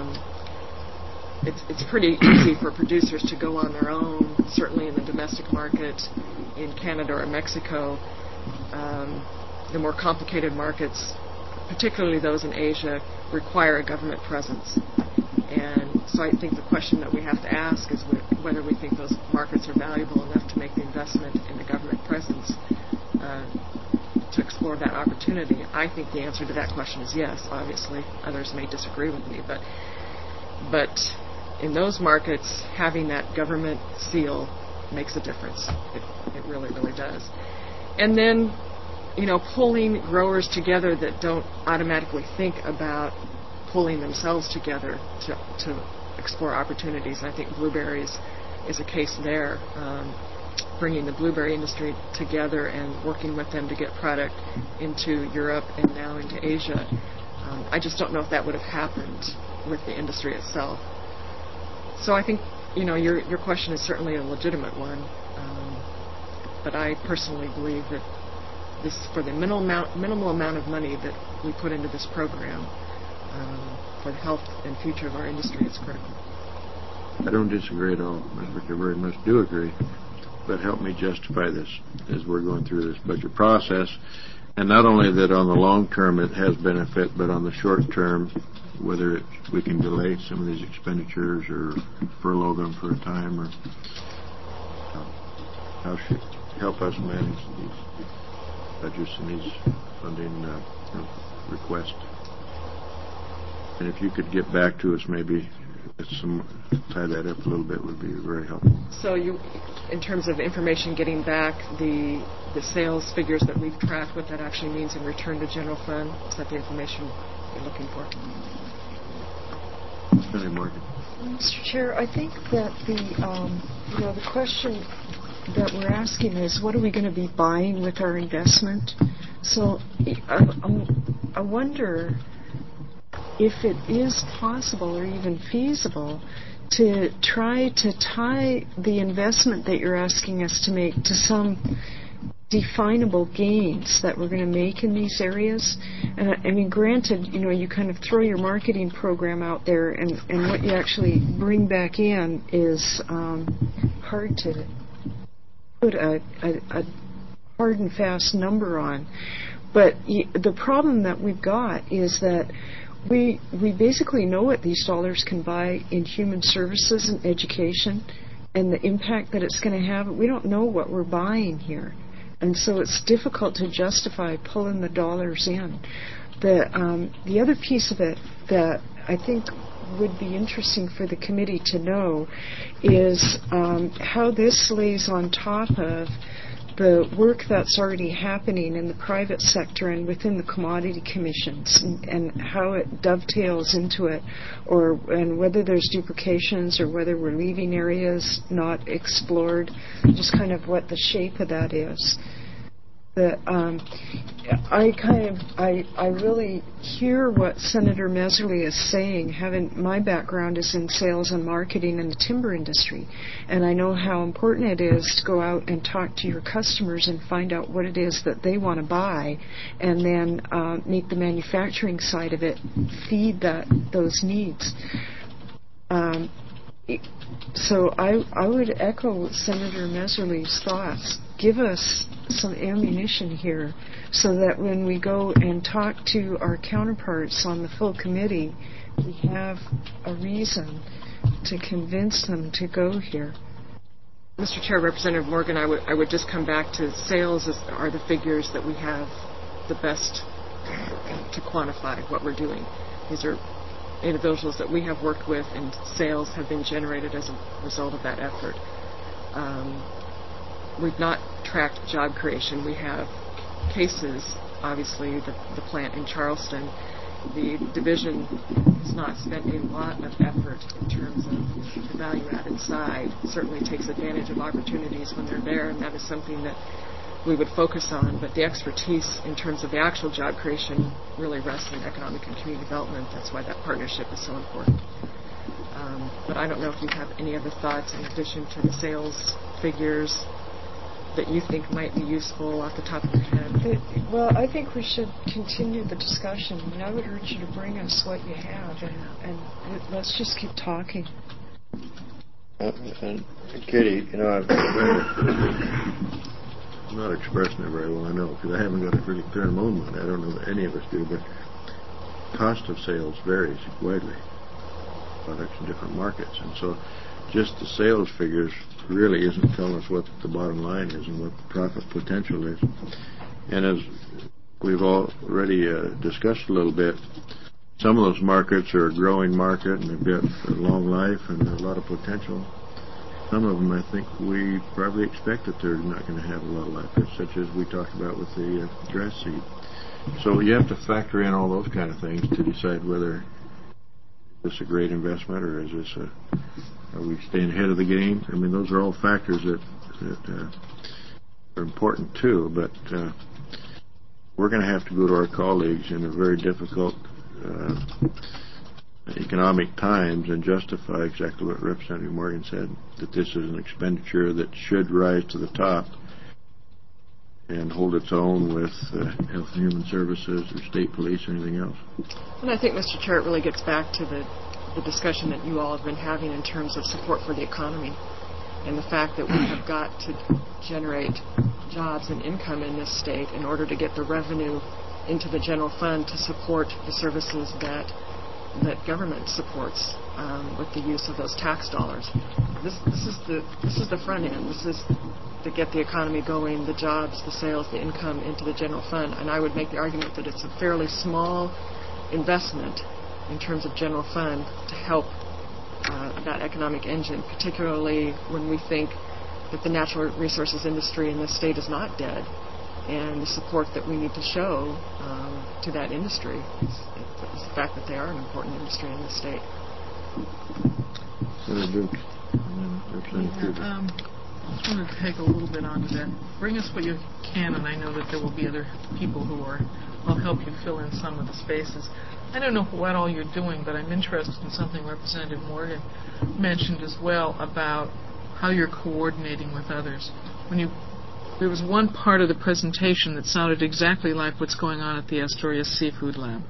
it's pretty easy for producers to go on their own, certainly in the domestic market in Canada or Mexico. The more complicated markets, particularly those in Asia, require a government presence. And so I think the question that we have to ask is whether we think those markets are valuable enough to make the investment in the government presence to explore that opportunity. I think the answer to that question is yes. Obviously, others may disagree with me, but in those markets, having that government seal makes a difference. It really, really does. And then, pulling growers together that don't automatically think about pulling themselves together to explore opportunities. I think blueberries is a case there. Bringing the blueberry industry together and working with them to get product into Europe and now into Asia. I just don't know if that would have happened with the industry itself. So I think, your question is certainly a legitimate one. But I personally believe that this, for the minimal amount of money that we put into this program, for the health and future of our industry, it's critical. I don't disagree at all. I very much do agree. But help me justify this as we're going through this budget process. And not only that on the long term it has benefit, but on the short term, whether we can delay some of these expenditures or furlough them for a time, or how should help us manage these budgets and these funding requests. And if you could get back to us maybe tie that up a little bit would be very helpful. So in terms of information getting back, the sales figures that we've tracked, what that actually means in return to general fund, is that the information you're looking for? Mr. Chair, I think that the question that we're asking is, what are we going to be buying with our investment? So I wonder if it is possible or even feasible to try to tie the investment that you're asking us to make to some definable gains that we're going to make in these areas. And I mean, granted, you kind of throw your marketing program out there, and what you actually bring back in is hard to put a hard and fast number on. But the problem that we've got is that we basically know what these dollars can buy in human services and education and the impact that it's going to have. We don't know what we're buying here. And so it's difficult to justify pulling the dollars in. The other piece of it that I think would be interesting for the committee to know is how this lays on top of the work that's already happening in the private sector and within the commodity commissions, and how it dovetails into it, and whether there's duplications or whether we're leaving areas not explored, just kind of what the shape of that is. I really hear what Senator Messerly is saying. My background is in sales and marketing in the timber industry, and I know how important it is to go out and talk to your customers and find out what it is that they want to buy, and then make the manufacturing side of it feed those needs. So I would echo Senator Messerly's thoughts. Give us some ammunition here so that when we go and talk to our counterparts on the full committee, we have a reason to convince them to go here. Mr. Chair, Representative Morgan, I would just come back to sales are the figures that we have the best to quantify what we're doing. These are individuals that we have worked with, and sales have been generated as a result of that effort. We've not tracked job creation. We have cases, obviously, the plant in Charleston. The division has not spent a lot of effort in terms of the value-added side. It certainly takes advantage of opportunities when they're there, and that is something that we would focus on. But the expertise in terms of the actual job creation really rests in economic and community development. That's why that partnership is so important. But I don't know if you have any other thoughts in addition to the sales figures that you think might be useful off the top of your head. Well, I think we should continue the discussion. I mean, I would urge you to bring us what you have, and let's just keep talking. And Katie, I'm not expressing it very well, I know, because I haven't got a really clear moment. I don't know that any of us do, but cost of sales varies widely, products in different markets, and so just the sales figures really isn't telling us what the bottom line is and what the profit potential is. And as we've already discussed a little bit, some of those markets are a growing market, and they've got a long life and a lot of potential. Some of them, I think, we probably expect that they're not going to have a lot of life, such as we talked about with the grass seed. So you have to factor in all those kind of things to decide whether is this a great investment or is this are we staying ahead of the game? I mean, those are all factors that are important too. But we're going to have to go to our colleagues in a very difficult economic times and justify exactly what Representative Morgan said, that this is an expenditure that should rise to the top and hold its own with Health and Human Services or state police or anything else. And I think, Mr. Chair, it really gets back to the discussion that you all have been having in terms of support for the economy and the fact that we have got to generate jobs and income in this state in order to get the revenue into the general fund to support the services that government supports with the use of those tax dollars. This is the front end. This is to get the economy going, the jobs, the sales, the income into the general fund. And I would make the argument that it's a fairly small investment in terms of general fund to help that economic engine, particularly when we think that the natural resources industry in this state is not dead, and the support that we need to show to that industry is the fact that they are an important industry in this state. Senator Duke, and then Representative Kruger. I just want to take a little bit onto that. Bring us what you can, and I know that there will be other people who will help you fill in some of the spaces. I don't know what all you're doing, but I'm interested in something Representative Morgan mentioned as well about how you're coordinating with others. There was one part of the presentation that sounded exactly like what's going on at the Asturias Seafood Lab.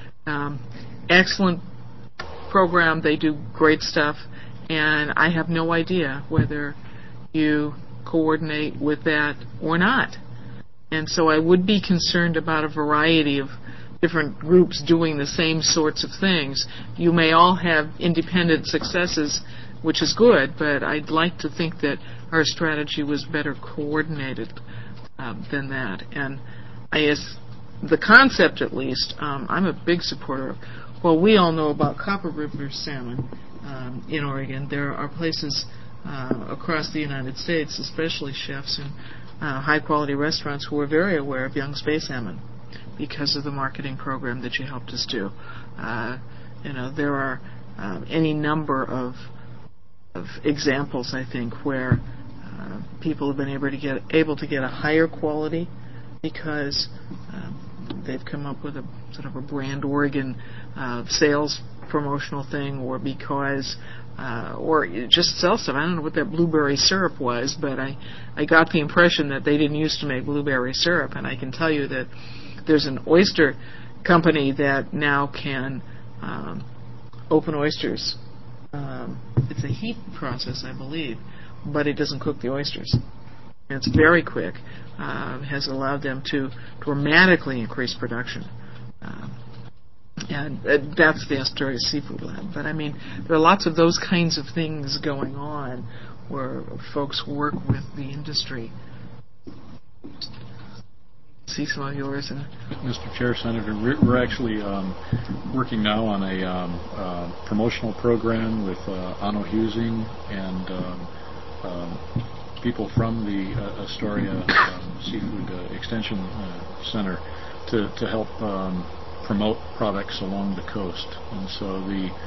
Excellent program. They do great stuff. And I have no idea whether you coordinate with that or not. And so I would be concerned about a variety of different groups doing the same sorts of things. You may all have independent successes, which is good, but I'd like to think that our strategy was better coordinated than that. And I guess the concept, at least, I'm a big supporter of. Well, we all know about Copper River salmon in Oregon. There are places across the United States, especially chefs and high-quality restaurants, who are very aware of young space salmon because of the marketing program that you helped us do. There are any number of examples, I think, where people have been able to get a higher quality because they've come up with a sort of a brand Oregon sales promotional thing, or because or just sell stuff. I don't know what that blueberry syrup was, but I got the impression that they didn't used to make blueberry syrup, and I can tell you that there's an oyster company that now can open oysters. It's a heat process, I believe, but it doesn't cook the oysters. And it's very quick. Has allowed them to dramatically increase production. And that's the Asturias Seafood Lab. But, I mean, there are lots of those kinds of things going on where folks work with the industry. See some of yours. Mr. Chair, Senator, we're actually working now on a promotional program with Anno Husing and people from the Astoria Seafood Extension Center to help promote products along the coast. And so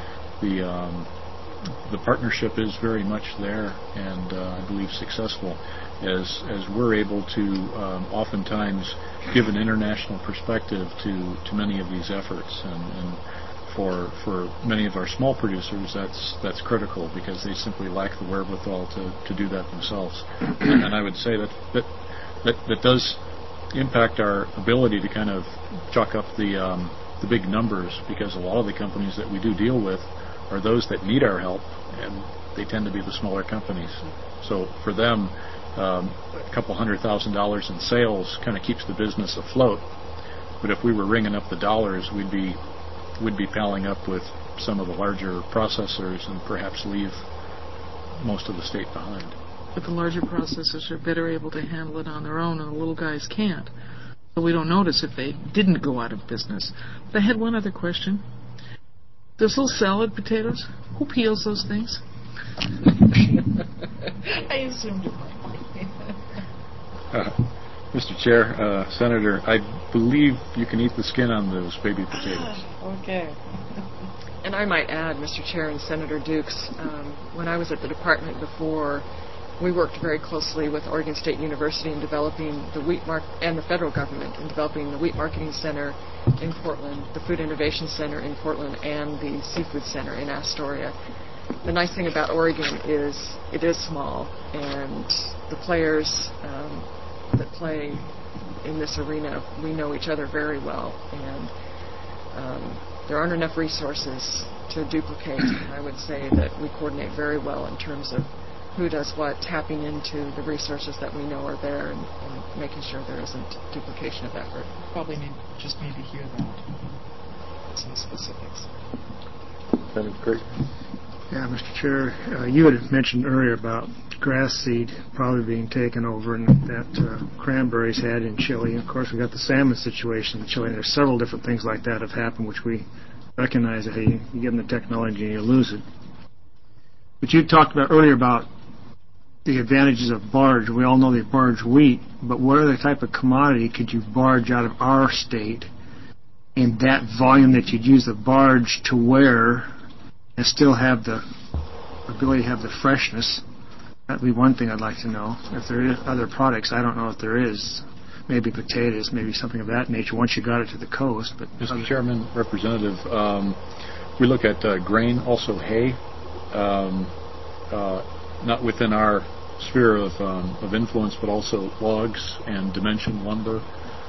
the partnership is very much there, and I believe successful, as we're able to oftentimes give an international perspective to many of these efforts, and for many of our small producers that's critical, because they simply lack the wherewithal to do that themselves. And I would say that does impact our ability to kind of chalk up the big numbers, because a lot of the companies that we do deal with are those that need our help, and they tend to be the smaller companies. So for them, a couple $100,000 in sales kind of keeps the business afloat. But if we were ringing up the dollars, we'd be palling up with some of the larger processors and perhaps leave most of the state behind. But the larger processors are better able to handle it on their own, and the little guys can't. So we don't notice if they didn't go out of business. But I had one other question. Those little salad potatoes, who peels those things? I assumed it might be. Mr. Chair, Senator, I believe you can eat the skin on those baby potatoes. Okay. And I might add, Mr. Chair and Senator Dukes, when I was at the department before, we worked very closely with Oregon State University in developing the and the federal government in developing the Wheat Marketing Center in Portland, the Food Innovation Center in Portland, and the Seafood Center in Astoria. The nice thing about Oregon is it is small, and the players that play in this arena, we know each other very well, and there aren't enough resources to duplicate. And I would say that we coordinate very well in terms of who does what, tapping into the resources that we know are there and making sure there isn't duplication of effort. Probably just need to hear that. Some specifics. Senator Kirk? Yeah, Mr. Chair, you had mentioned earlier about grass seed probably being taken over and that cranberries had in Chile. Of course, we've got the salmon situation in Chile. There's several different things like that have happened, which we recognize that you give them the technology and you lose it. But you talked about earlier about the advantages of barge. We all know they barge wheat, but what other type of commodity could you barge out of our state in that volume that you'd use the barge to wear and still have the ability to have the freshness? That'd be one thing I'd like to know. If there is other products, I don't know if there is. Maybe potatoes, maybe something of that nature once you got it to the coast. But Mr. Chairman, Representative, we look at grain, also hay. Not within our sphere of influence, but also logs and dimension lumber,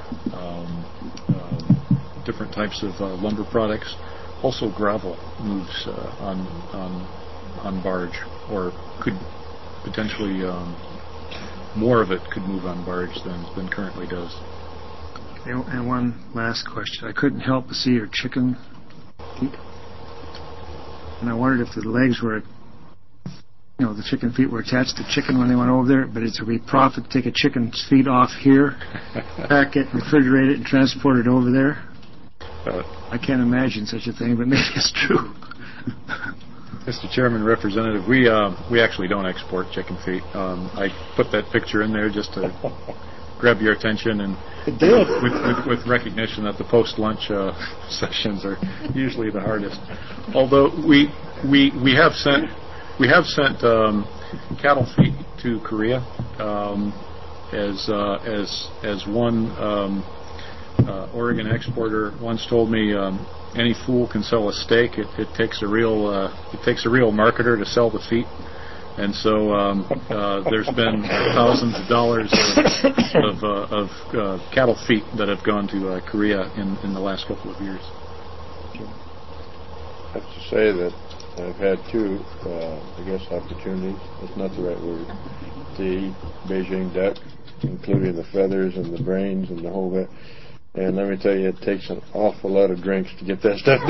different types of lumber products. Also, gravel moves on barge, or could potentially more of it could move on barge than currently does. And one last question: I couldn't help but see your chicken feet, and I wondered if the legs were, the chicken feet were attached to chicken when they went over there, but it's a profit to take a chicken's feet off here, pack it, refrigerate it, and transport it over there. I can't imagine such a thing, but maybe it's true. Mr. Chairman, Representative, we actually don't export chicken feet. I put that picture in there just to grab your attention, and with recognition that the post-lunch sessions are usually the hardest. Although we have sent cattle feet to Korea, as one Oregon exporter once told me, any fool can sell a steak. It takes a real marketer to sell the feet, and so there's been thousands of dollars of cattle feet that have gone to Korea in the last couple of years. I have to say that I've had two, opportunities. That's not the right word. To eat Beijing duck, including the feathers and the brains and the whole bit. And let me tell you, it takes an awful lot of drinks to get that stuff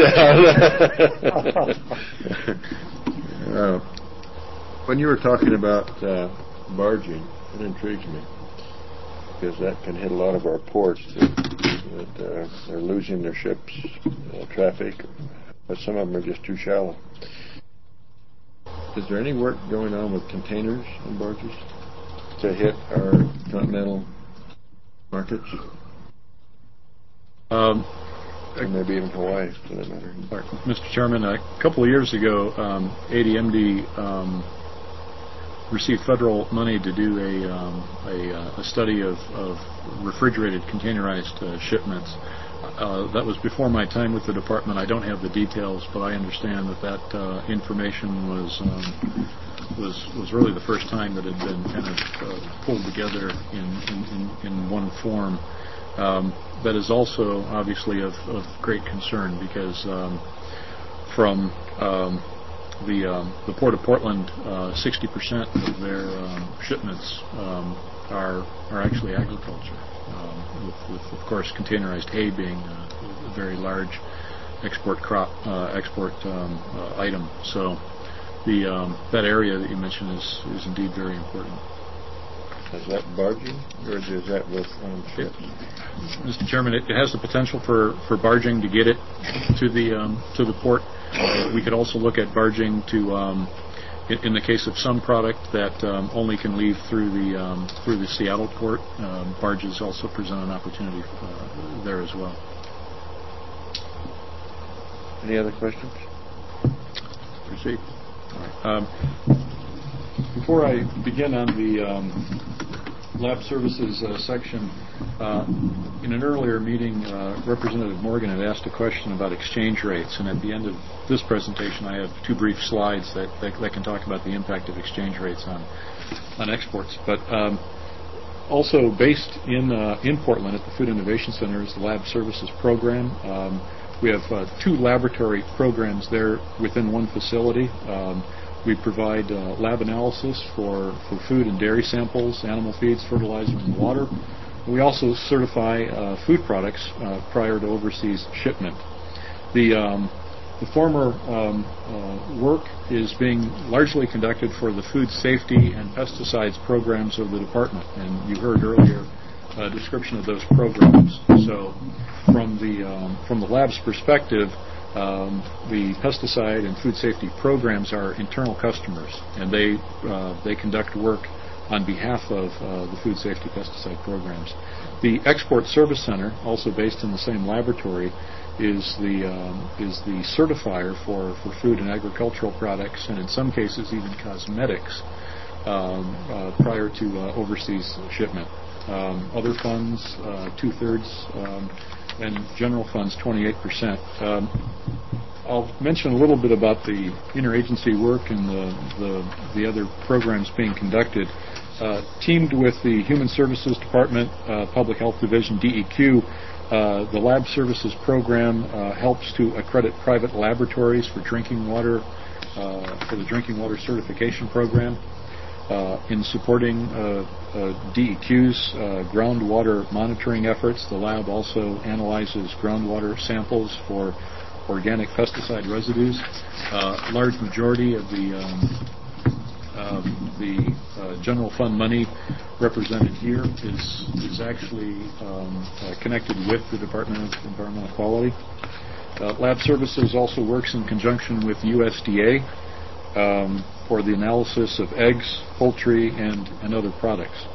down. When you were talking about barging, it intrigues me, because that can hit a lot of our ports that they're losing their ships, traffic, but some of them are just too shallow. Is there any work going on with containers and barges to hit our continental markets? And maybe even Hawaii, for that matter. Mr. Chairman, a couple of years ago, ADMD received federal money to do a study of refrigerated containerized shipments. That was before my time with the department. I don't have the details, but I understand that information was really the first time that it had been kind of pulled together in one form. That is also obviously of great concern, because from the Port of Portland, 60% of their shipments are actually agriculture, with of course containerized hay being a very large export item. So that area that you mentioned is indeed very important. Is that barging, or is that with ships? Mr. Chairman, it has the potential for barging to get it to the port. We could also look at barging to, in the case of some product that only can leave through the Seattle port, barges also present an opportunity there as well. Any other questions? Proceed. Before I begin on the lab services section, in an earlier meeting, Representative Morgan had asked a question about exchange rates, and at the end of this presentation, I have 2 brief slides that can talk about the impact of exchange rates on exports. But also based in Portland at the Food Innovation Center is the Lab Services Program. We have 2 laboratory programs there within one facility. We provide lab analysis for food and dairy samples, animal feeds, fertilizer, and water. We also certify food products prior to overseas shipment. The former work is being largely conducted for the food safety and pesticides programs of the department, and you heard earlier a description of those programs. So from the lab's perspective, the pesticide and food safety programs are internal customers, and they conduct work on behalf of the food safety pesticide programs. The Export Service Center, also based in the same laboratory, is the certifier for food and agricultural products, and in some cases even cosmetics, prior to overseas shipment. Other funds, 2/3, and general funds, 28%. I'll mention a little bit about the interagency work and the other programs being conducted. Teamed with the Human Services Department, Public Health Division, DEQ, the Lab Services Program helps to accredit private laboratories for drinking water, for the Drinking Water Certification Program. In supporting DEQ's groundwater monitoring efforts, the lab also analyzes groundwater samples for organic pesticide residues. A large majority of the general fund money represented here is actually connected with the Department of Environmental Quality. Lab Services also works in conjunction with USDA for the analysis of eggs, poultry, and other products.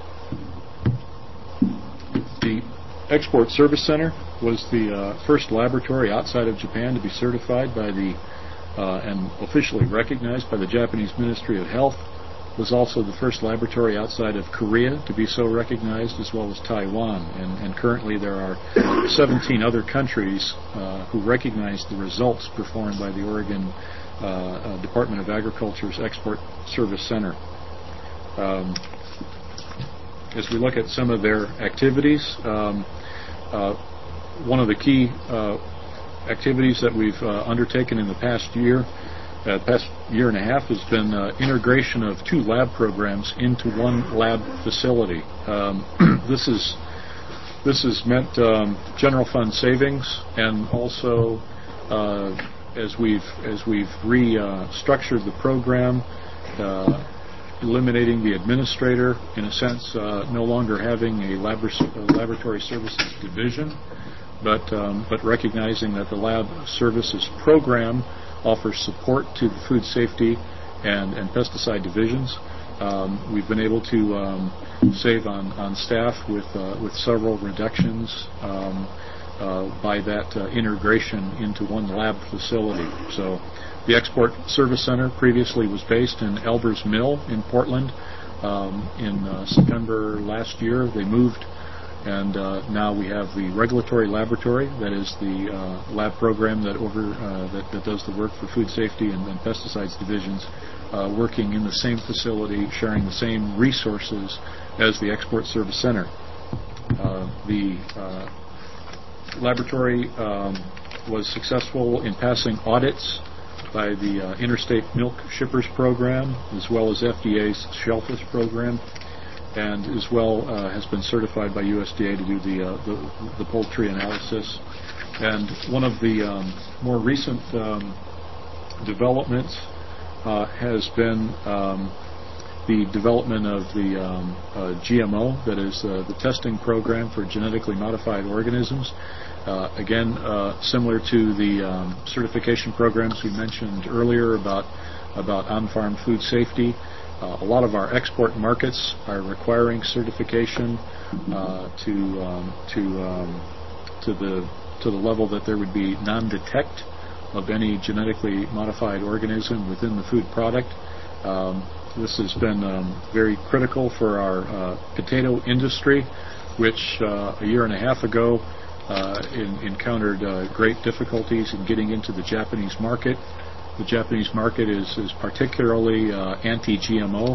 The Export Service Center was the first laboratory outside of Japan to be certified by and officially recognized by the Japanese Ministry of Health. Was also the first laboratory outside of Korea to be so recognized, as well as Taiwan. And currently there are 17 other countries who recognize the results performed by the Oregon Department of Agriculture's Export Service Center. As we look at some of their activities, one of the key activities that we've undertaken in the past year and a half has been integration of 2 lab programs into one lab facility. This has meant general fund savings, and also as we've restructured the program, eliminating the administrator, in a sense, no longer having a laboratory services division, but recognizing that the lab services program offers support to the food safety and pesticide divisions. We've been able to save on staff with several reductions by that integration into one lab facility. So the Export Service Center previously was based in Elbers Mill in Portland. In September last year, they moved, and now we have the regulatory laboratory, that is the lab program that does the work for food safety and pesticides divisions, working in the same facility, sharing the same resources as the Export Service Center. The laboratory was successful in passing audits by the Interstate Milk Shippers Program, as well as FDA's Shellfish Program, and as well has been certified by USDA to do the poultry analysis. And one of the more recent developments has been the development of the GMO, that is the testing program for genetically modified organisms. Again, similar to the certification programs we mentioned earlier about on-farm food safety. A lot of our export markets are requiring certification to the level that there would be non-detect of any genetically modified organism within the food product. This has been very critical for our potato industry, which a year and a half ago encountered great difficulties in getting into the Japanese market. The Japanese market is particularly anti-GMO,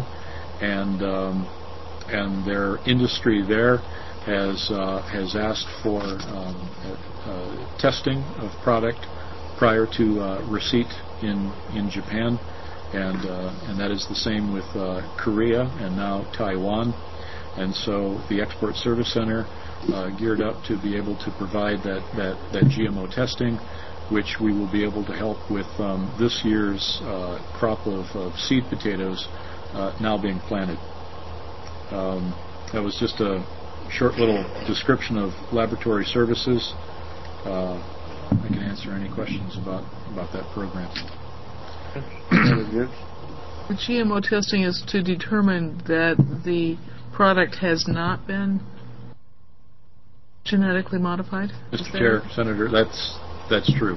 and their industry there has asked for testing of product prior to receipt in Japan, and that is the same with Korea and now Taiwan. And so the Export Service Center geared up to be able to provide that GMO testing, which we will be able to help with this year's crop of seed potatoes now being planted. That was just a short little description of laboratory services. I can answer any questions about that program. The GMO testing is to determine that the product has not been genetically modified? Mr. Chair, Senator, that's true.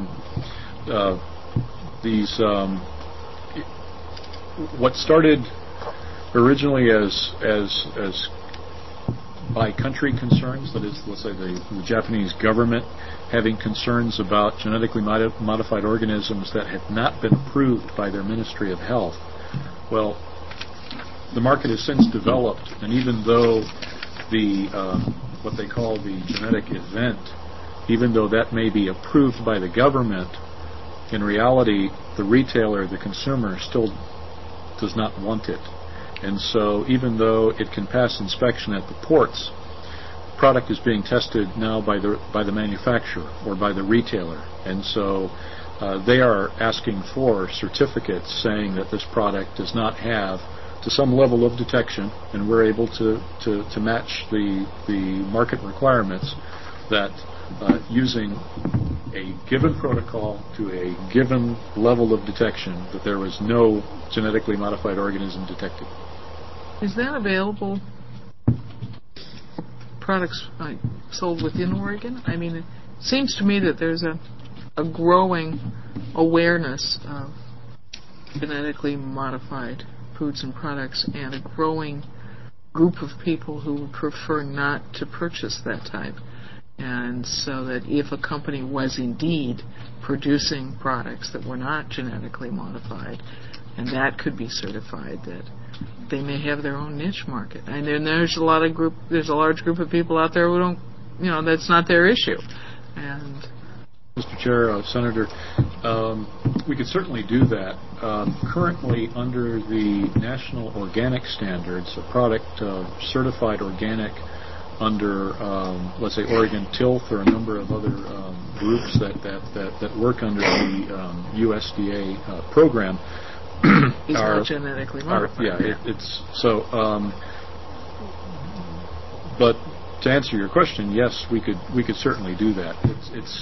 What started originally as by country concerns, that is, let's say the Japanese government having concerns about genetically modified organisms that had not been approved by their Ministry of Health. Well, the market has since developed, and even though what they call the genetic event, even though that may be approved by the government, in reality, the retailer, the consumer, still does not want it. And so even though it can pass inspection at the ports, product is being tested now by the manufacturer or by the retailer. And so they are asking for certificates saying that this product does not have to some level of detection, and we're able to match the market requirements that using a given protocol to a given level of detection, that there was no genetically modified organism detected. Is that available? Products sold within Oregon? I mean, it seems to me that there's a growing awareness of genetically modified foods and products, and a growing group of people who would prefer not to purchase that type. And so that if a company was indeed producing products that were not genetically modified, and that could be certified, that they may have their own niche market. And then there's a large group of people out there who don't, that's not their issue. And Mr. Chair, Senator, we could certainly do that. Currently, under the National Organic Standards, a product certified organic under, let's say, Oregon Tilth or a number of other groups that work under the USDA program, is not genetically modified. It's so. But to answer your question, yes, we could certainly do that. It's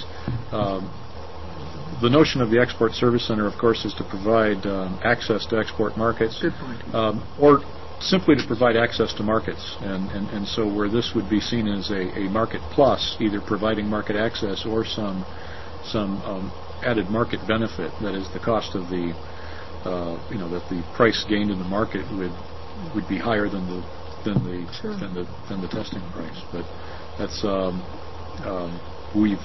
the notion of the Export Service Center, of course, is to provide access to export markets. Good point. Or simply to provide access to markets, and so where this would be seen as a market plus, either providing market access or some added market benefit, that is the cost of the that the price gained in the market would be higher than the testing price. But that's we've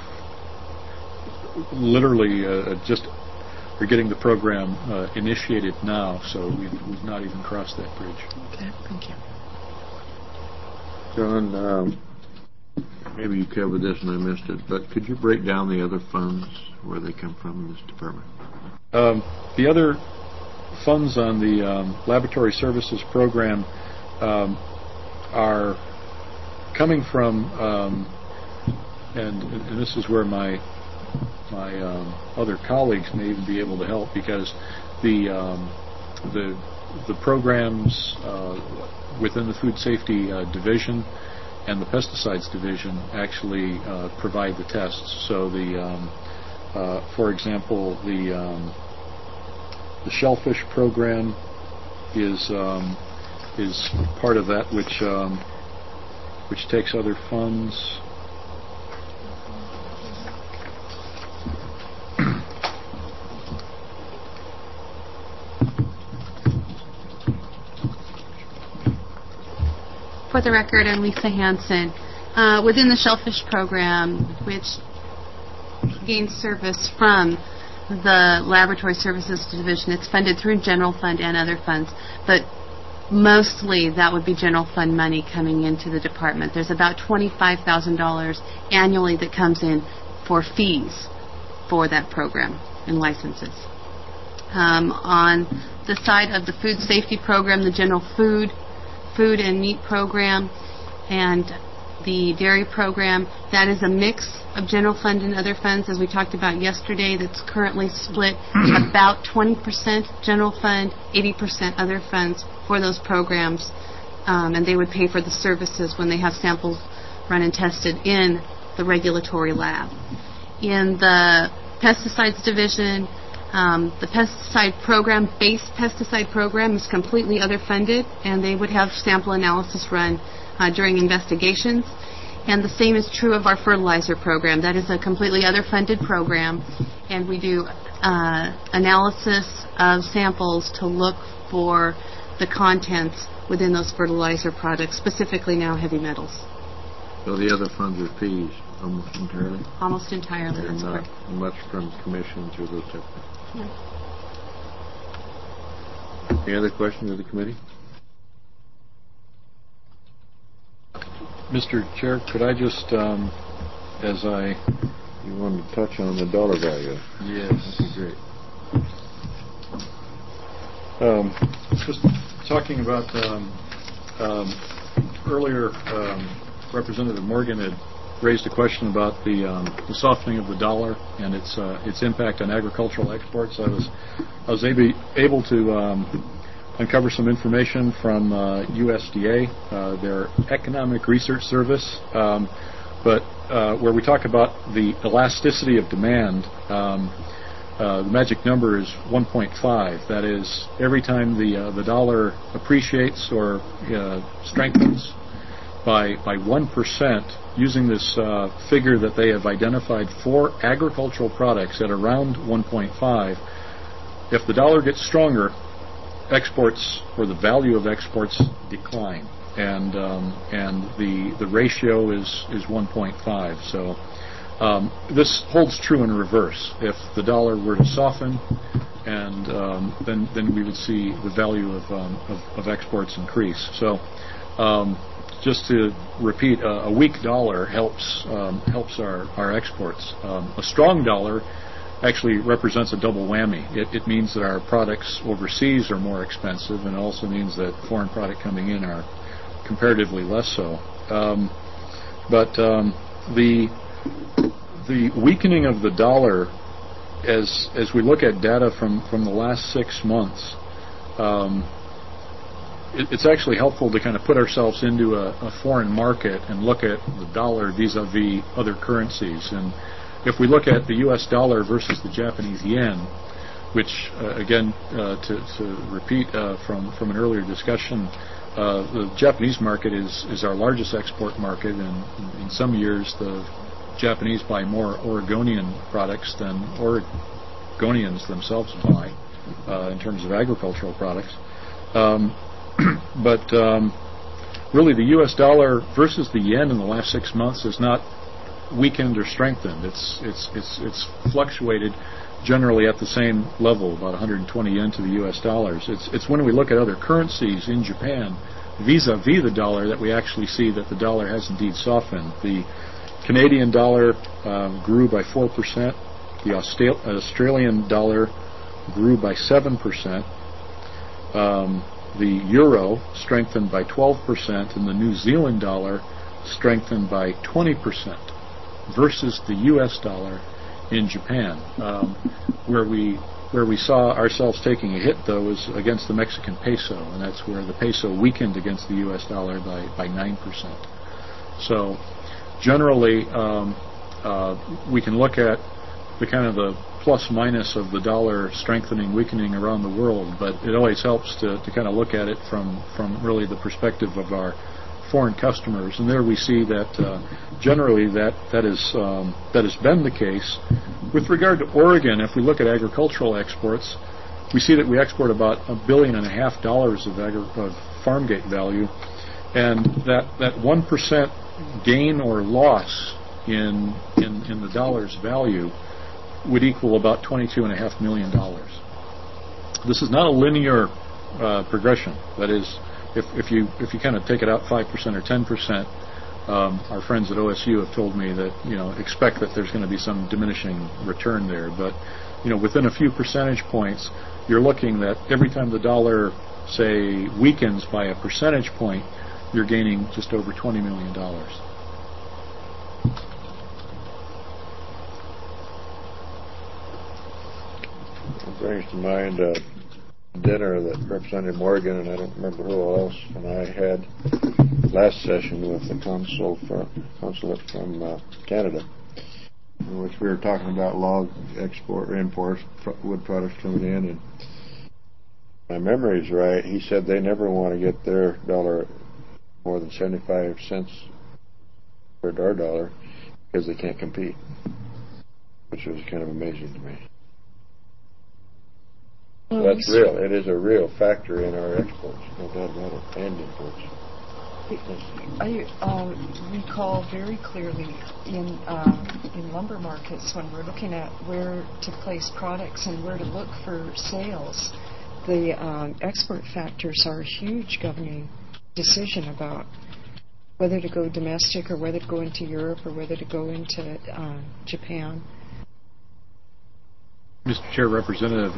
literally just are getting the program initiated now, so we've not even crossed that bridge. Okay, thank you. John, maybe you covered this and I missed it, but could you break down the other funds, where they come from in this department? The other funds on the laboratory services program are coming from, and this is where my other colleagues may even be able to help, because the the programs within the Food Safety Division and the Pesticides Division actually provide the tests. So for example, the shellfish program is part of that, which takes other funds. For the record, I'm Lisa Hansen. Within the Shellfish Program, which gains service from the Laboratory Services Division, it's funded through General Fund and other funds, but mostly that would be General Fund money coming into the department. There's about $25,000 annually that comes in for fees for that program and licenses. On the side of the Food Safety Program, the General Food and Meat Program, and the Dairy Program, that is a mix of General Fund and other funds, as we talked about yesterday. That's currently split about 20% General Fund, 80% other funds for those programs, and they would pay for the services when they have samples run and tested in the regulatory lab. In the Pesticides Division, the pesticide program, base pesticide program, is completely other funded, and they would have sample analysis run during investigations. And the same is true of our fertilizer program. That is a completely other funded program, and we do analysis of samples to look for the contents within those fertilizer products, specifically now heavy metals. So the other funds are fees almost entirely? Almost entirely, and that's not correct. much from commissions or those type of things. Yeah. Any other questions of the committee? Mr. Chair, could I just, You wanted to touch on the dollar value? Yes. That'd be great. Just talking about earlier, Representative Morgan had raised a question about the softening of the dollar and its impact on agricultural exports. I was able to uncover some information from USDA, their Economic Research Service, but where we talk about the elasticity of demand. The magic number is 1.5. That is, every time the dollar appreciates or strengthens by 1%, using this figure that they have identified for agricultural products at around 1.5, if the dollar gets stronger, exports, or the value of exports, decline, and the ratio is 1.5. So this holds true in reverse. If the dollar were to soften, and then we would see the value of exports increase. So just to repeat, a weak dollar helps our exports. A strong dollar actually represents a double whammy. It means that our products overseas are more expensive, and it also means that foreign product coming in are comparatively less so. But the weakening of the dollar, as we look at data from the last 6 months, it's actually helpful to kind of put ourselves into a foreign market and look at the dollar vis-a-vis other currencies. And if we look at the U.S. dollar versus the Japanese yen, which, again, to repeat from an earlier discussion, the Japanese market is our largest export market, and in some years the Japanese buy more Oregonian products than Oregonians themselves buy in terms of agricultural products. But really, the U.S. dollar versus the yen in the last 6 months has not weakened or strengthened. It's fluctuated generally at the same level, about 120 yen to the U.S. dollars. It's when we look at other currencies in Japan vis-a-vis the dollar that we actually see that the dollar has indeed softened. The Canadian dollar grew by 4%. The Australian dollar grew by 7%. The euro strengthened by 12%, and the New Zealand dollar strengthened by 20% versus the U.S. dollar in Japan. Where we saw ourselves taking a hit, though, was against the Mexican peso, and that's where the peso weakened against the U.S. dollar by 9%. So generally, we can look at the kind of the plus minus of the dollar strengthening, weakening around the world, but it always helps to kind of look at it from really the perspective of our foreign customers. And there we see that generally that has been the case. With regard to Oregon, if we look at agricultural exports, we see that we export about $1.5 billion of farm gate value, and that 1% gain or loss in the dollar's value would equal about $22.5 million. This is not a linear progression. That is, if you kind of take it out 5% or 10%, our friends at OSU have told me that expect that there's going to be some diminishing return there. But within a few percentage points, you're looking that every time the dollar, say, weakens by a percentage point, you're gaining just over $20 million. It brings to mind a dinner that Representative Morgan and I don't remember who else and I had last session with the consulate from Canada, in which we were talking about log export or imports, wood products coming in, and my memory is right, he said they never want to get their dollar more than 75 cents per our dollar because they can't compete, which was kind of amazing to me. So that's real. It is a real factor in our exports, no doubt about it, and imports. I recall very clearly in lumber markets when we're looking at where to place products and where to look for sales, the export factors are a huge governing decision about whether to go domestic or whether to go into Europe or whether to go into Japan. Mr. Chair, Representative,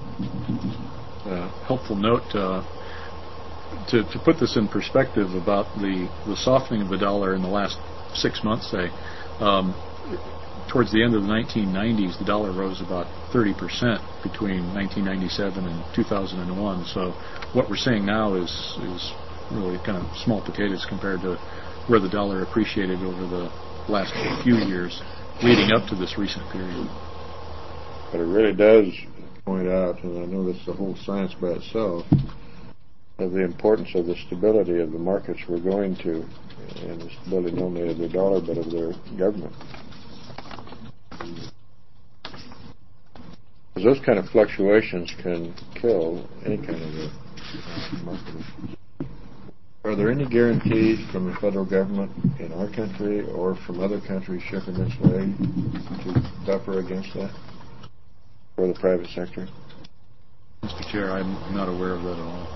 helpful note to put this in perspective about the softening of the dollar in the last 6 months, say. Towards the end of the 1990s, the dollar rose about 30% between 1997 and 2001. So what we're seeing now is really kind of small potatoes compared to where the dollar appreciated over the last few years leading up to this recent period. But it really does point out, and I know this is a whole science by itself, of the importance of the stability of the markets we're going to, and the stability not only of their dollar but of their government. Because those kind of fluctuations can kill any kind of a market. Are there any guarantees from the federal government in our country or from other countries shipping this way to buffer against that for the private sector? Mr. Chair, I'm not aware of that at all.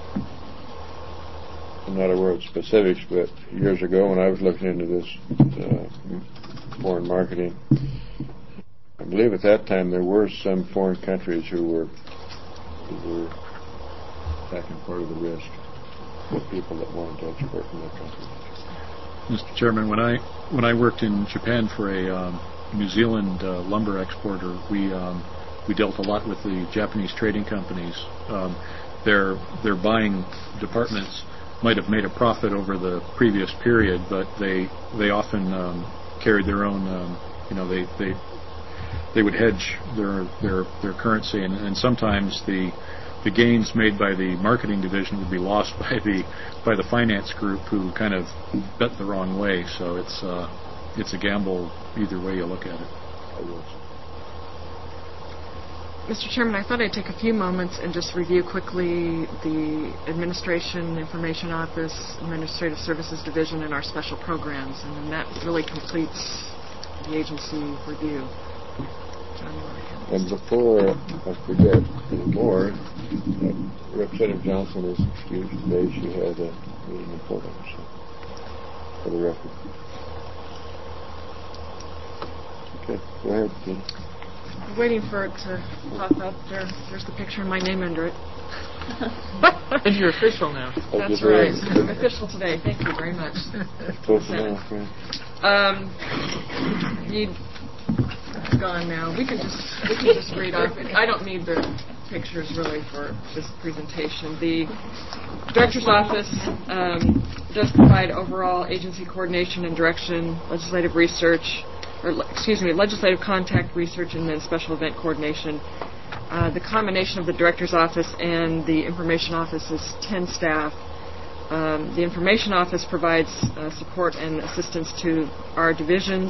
I'm not aware of specifics, but years ago when I was looking into this foreign marketing, I believe at that time there were some foreign countries who were taking part of the risk with people that wanted to export from their country. Mr. Chairman, when I worked in Japan for a New Zealand lumber exporter, we dealt a lot with the Japanese trading companies. Their buying departments might have made a profit over the previous period, but they often carried their own. They would hedge their currency, and sometimes the gains made by the marketing division would be lost by the finance group who kind of bet the wrong way. So it's a gamble either way you look at it. Mr. Chairman, I thought I'd take a few moments and just review quickly the Administration Information Office, Administrative Services Division, and our special programs, and then that really completes the agency review. And before I forget anymore, Representative Johnson is excused today. She had a meeting in Portland, so for the record. Okay, go ahead, Peter. I'm waiting for it to pop up. There's the picture and my name under it. And you're official now. That's right. I'm official today. Thank you very much. Close enough, right? gone now. We can just read off. I don't need the pictures really for this presentation. The Director's Office does provide overall agency coordination and direction, legislative research, legislative contact research, and then special event coordination. The combination of the Director's Office and the Information Office is 10 staff. The Information Office provides support and assistance to our divisions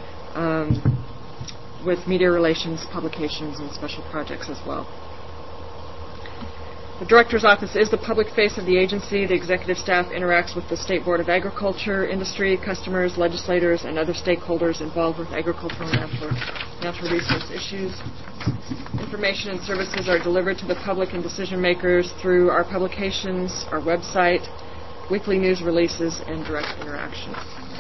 with media relations, publications, and special projects as well. The Director's Office is the public face of the agency. The executive staff interacts with the State Board of Agriculture, industry, customers, legislators, and other stakeholders involved with agricultural and natural resource issues. Information and services are delivered to the public and decision makers through our publications, our website, weekly news releases, and direct interaction.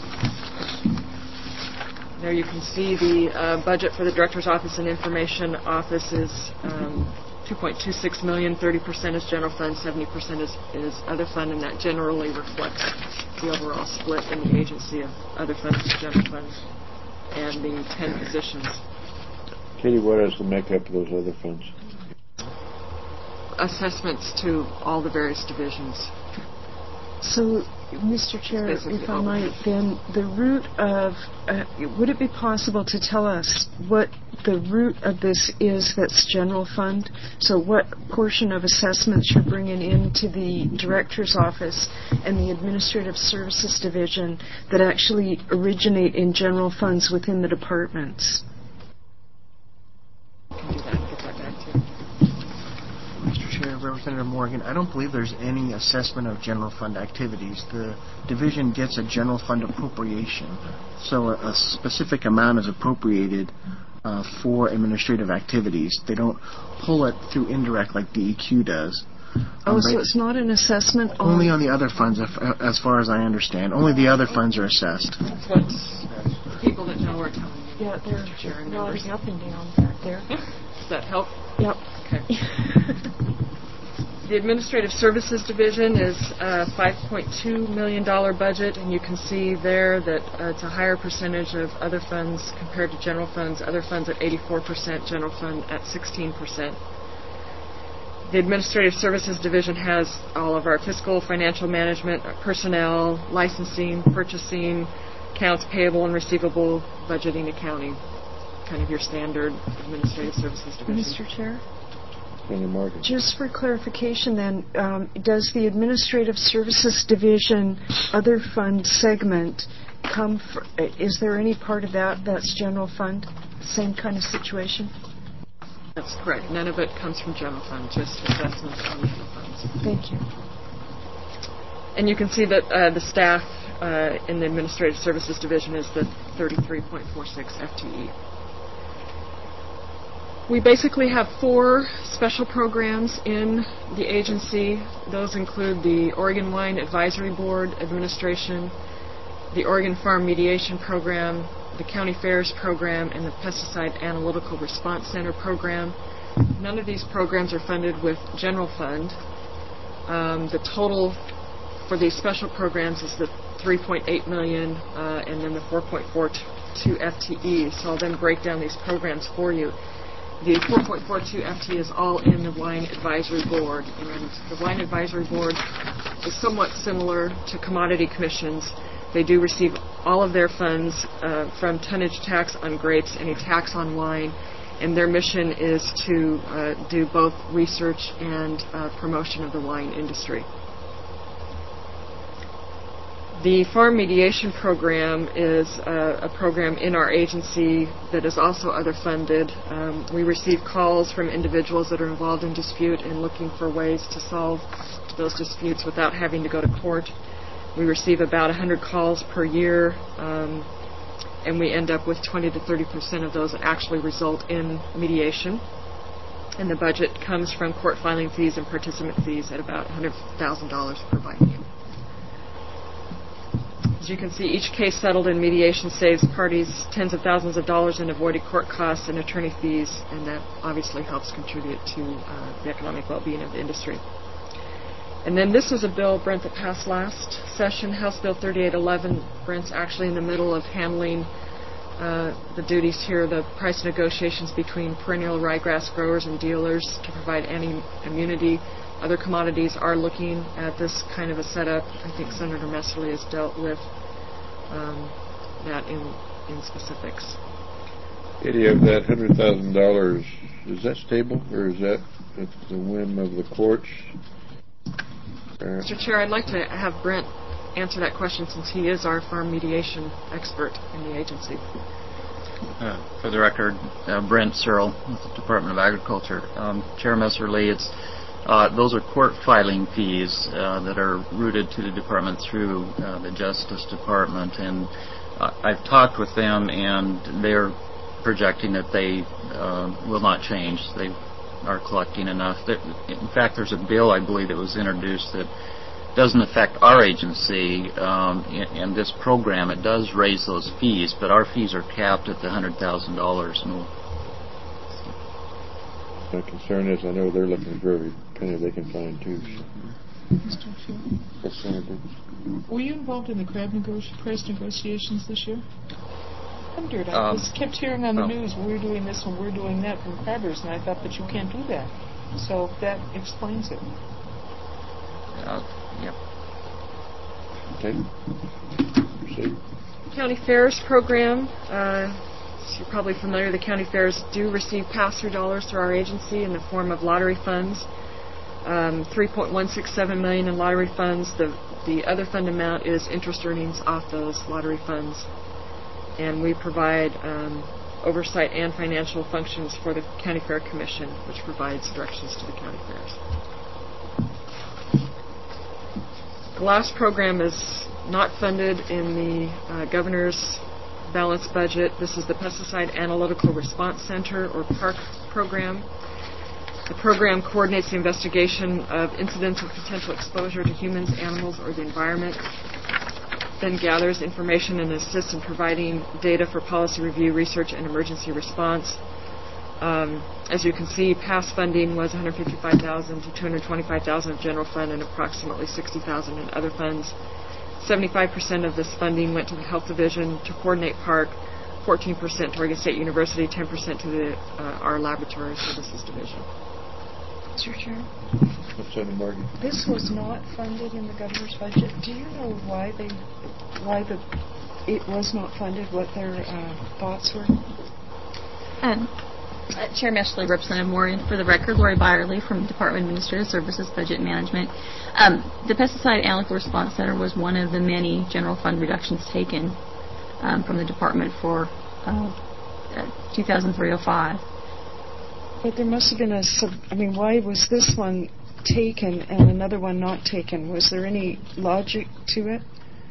There you can see the budget for the Director's Office and Information Office is $2.26 million, 30% is general fund, 70% is other fund, and that generally reflects the overall split in the agency of other funds to general funds and the 10 positions. Katie, what is the makeup of those other funds? Assessments to all the various divisions. So, Mr. Chair, if I might, then the root of, would it be possible to tell us what the root of this is that's general fund? So what portion of assessments you're bringing into the Director's Office and the Administrative Services Division that actually originate in general funds within the departments? Can do that and get that back to you. Mr. Chair, Representative Morgan, I don't believe there's any assessment of general fund activities. The division gets a general fund appropriation, so a specific amount is appropriated for administrative activities. They don't pull it through indirect like DEQ does. So it's not an assessment only on the other funds, as far as I understand. Only the other funds are assessed. That's what people that know are telling me. Yeah, they're nodding up and down back there. Does that help? Yep. Okay. The Administrative Services Division is a $5.2 million budget, and you can see there that it's a higher percentage of other funds compared to general funds. Other funds at 84%, general fund at 16%. The Administrative Services Division has all of our fiscal, financial management, personnel, licensing, purchasing, accounts payable and receivable, budgeting, accounting. Kind of your standard Administrative Services Division. Mr. Chair? Morgan. Just for clarification then, does the Administrative Services Division other fund segment is there any part of that's general fund? Same kind of situation? That's correct. None of it comes from general fund, just assessments on general funds. Thank you. And you can see that the staff in the Administrative Services Division is the 33.46 FTE. We basically have 4 special programs in the agency. Those include the Oregon Wine Advisory Board Administration, the Oregon Farm Mediation Program, the County Fairs Program, and the Pesticide Analytical Response Center Program. None of these programs are funded with general fund. The total for these special programs is the $3.8 million and then the 4.42 FTE. So I'll then break down these programs for you. The 4.42 FTE is all in the Wine Advisory Board, and the Wine Advisory Board is somewhat similar to commodity commissions. They do receive all of their funds from tonnage tax on grapes, any tax on wine, and their mission is to do both research and promotion of the wine industry. The Farm Mediation Program is a program in our agency that is also other funded. We receive calls from individuals that are involved in dispute and looking for ways to solve those disputes without having to go to court. We receive about 100 calls per year, and we end up with 20 to 30% of those that actually result in mediation. And the budget comes from court filing fees and participant fees at about $100,000 per biennium. As you can see, each case settled in mediation saves parties tens of thousands of dollars in avoided court costs and attorney fees, and that obviously helps contribute to the economic well-being of the industry. And then this is a bill, Brent, that passed last session, House Bill 3811. Brent's actually in the middle of handling the duties here, the price negotiations between perennial ryegrass growers and dealers to provide any immunity. Other commodities are looking at this kind of a setup. I think Senator Messerly has dealt with that in specifics. Katie, of that $100,000, is that stable, or is that at the whim of the courts? Mr. Chair, I'd like to have Brent answer that question since he is our farm mediation expert in the agency. For the record, Brent Searle with the Department of Agriculture. Chair Messerly, those are court filing fees that are routed to the department through the Justice Department, and I've talked with them, and they're projecting that they will not change. They are collecting enough. In fact, there's a bill, I believe, that was introduced that doesn't affect our agency and this program. It does raise those fees, but our fees are capped at the $100,000. My concern is I know they're looking for every penny they can find, too. Mr. Chair, Yes, Senator. were you involved in the crab price negotiations this year? I wondered. I kept hearing on the news, we're doing this and we're doing that from crabbers, and I thought, but you can't do that. So that explains it. Yep. Okay. Proceed. County Fairs program. As you're probably familiar, the county fairs do receive pass-through dollars through our agency in the form of lottery funds. $3.167 million in lottery funds. The other fund amount is interest earnings off those lottery funds. And we provide oversight and financial functions for the County Fair Commission, which provides directions to the county fairs. The last program is not funded in the governor's balanced budget. This is the Pesticide Analytical Response Center, or PARC program. The program coordinates the investigation of incidents of potential exposure to humans, animals, or the environment, then gathers information and assists in providing data for policy review, research, and emergency response. As you can see, past funding was $155,000 to $225,000 of general fund and approximately $60,000 in other funds. 75% of this funding went to the Health Division to coordinate PARC, 14% to Oregon State University, 10% to our Laboratory Services Division. Mr. Chair, Senator Morgan. this was not funded in the governor's budget. Do you know why it was not funded? What their thoughts were? Chair Messerly, Representative Morgan. For the record, Lori Byerly from the Department of Administrative Services Budget Management. The Pesticide Analytical Response Center was one of the many general fund reductions taken from the department for 2003-05. But there must have been why was this one taken and another one not taken? Was there any logic to it?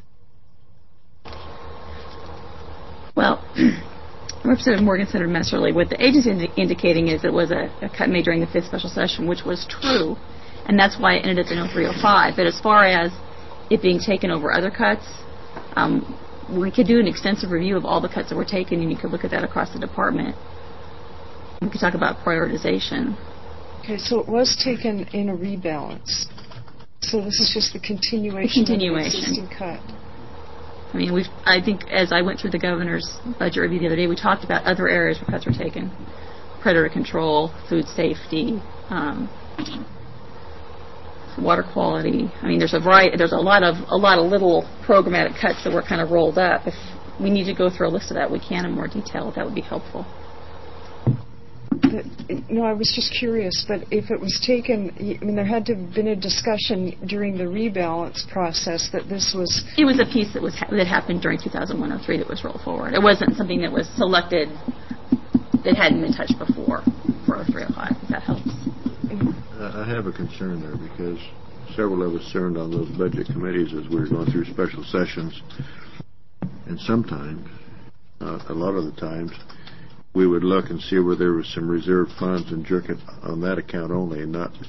Well, Representative Morgan, Senator Messerly, what the agency is indicating is it was a cut made during the 5th special session, which was true, and that's why it ended up in 03-05. But as far as it being taken over other cuts, we could do an extensive review of all the cuts that were taken, and you could look at that across the department. We could talk about prioritization. Okay, so it was taken in a rebalance. So this is just the continuation. Of the existing cut. I mean, I think as I went through the governor's budget review the other day, we talked about other areas where cuts were taken: predator control, food safety, water quality. I mean, there's a variety. There's a lot of little programmatic cuts that were kind of rolled up. If we need to go through a list of that, we can in more detail. That would be helpful. No, I was just curious, but if it was taken, there had to have been a discussion during the rebalance process that this was... It was a piece that happened during 2001-03 that was rolled forward. It wasn't something that was selected that hadn't been touched before for 03-05, if that helps. I have a concern there because several of us served on those budget committees as we were going through special sessions, and sometimes, a lot of the times, we would look and see where there was some reserved funds and jerk it on that account only, and not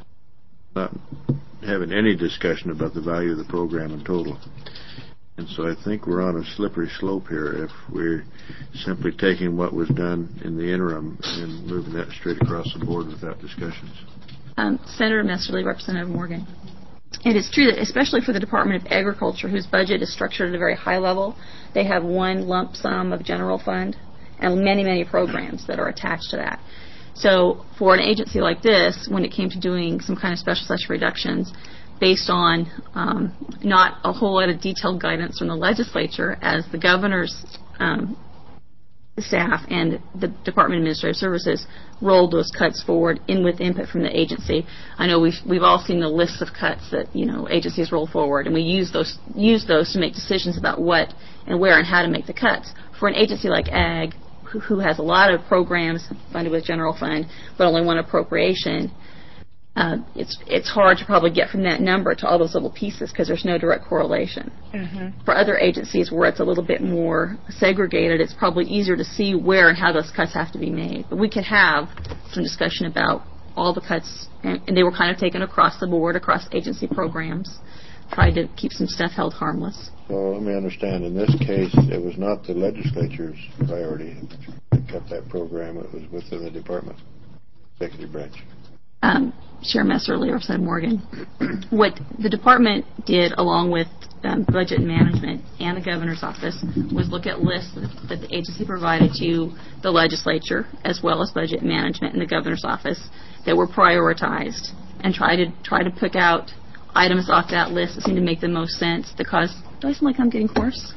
having any discussion about the value of the program in total. And so I think we're on a slippery slope here if we're simply taking what was done in the interim and moving that straight across the board without discussions. Senator Messerly, Representative Morgan. It is true that, especially for the Department of Agriculture, whose budget is structured at a very high level, they have one lump sum of general fund and many, many programs that are attached to that. So for an agency like this, when it came to doing some kind of special session reductions based on not a whole lot of detailed guidance from the legislature, as the governor's staff and the Department of Administrative Services rolled those cuts forward in with input from the agency. I know we've all seen the lists of cuts that agencies roll forward, and we use those to make decisions about what and where and how to make the cuts. For an agency like Ag, who has a lot of programs funded with general fund but only one appropriation, it's hard to probably get from that number to all those little pieces because there's no direct correlation. Mm-hmm. For other agencies where it's a little bit more segregated, it's probably easier to see where and how those cuts have to be made. But we could have some discussion about all the cuts, and they were kind of taken across the board, across agency programs, tried to keep some stuff held harmless. So let me understand, in this case, it was not the legislature's priority to cut that program, it was within the department, executive branch. Chair Messerly represented Morgan. What the department did, along with budget and management and the governor's office, was look at lists that the agency provided to the legislature, as well as budget and management and the governor's office, that were prioritized, and try to pick out items off that list that seem to make the most sense. Because do I sound like I'm getting hoarse?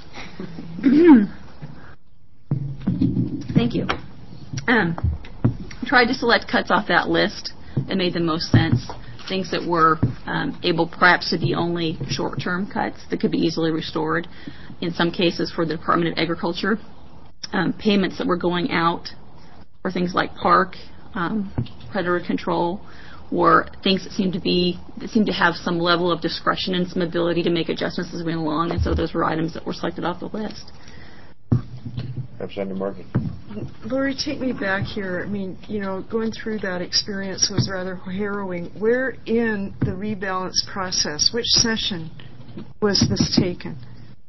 Thank you. Tried to select cuts off that list that made the most sense, things that were able perhaps to be only short-term cuts that could be easily restored. In some cases for the Department of Agriculture, payments that were going out for things like park, predator control, were things that seemed to have some level of discretion and some ability to make adjustments as we went along, and so those were items that were selected off the list. Representative Morgan. Lori, take me back here. I mean, going through that experience was rather harrowing. Where in the rebalance process, which session was this taken?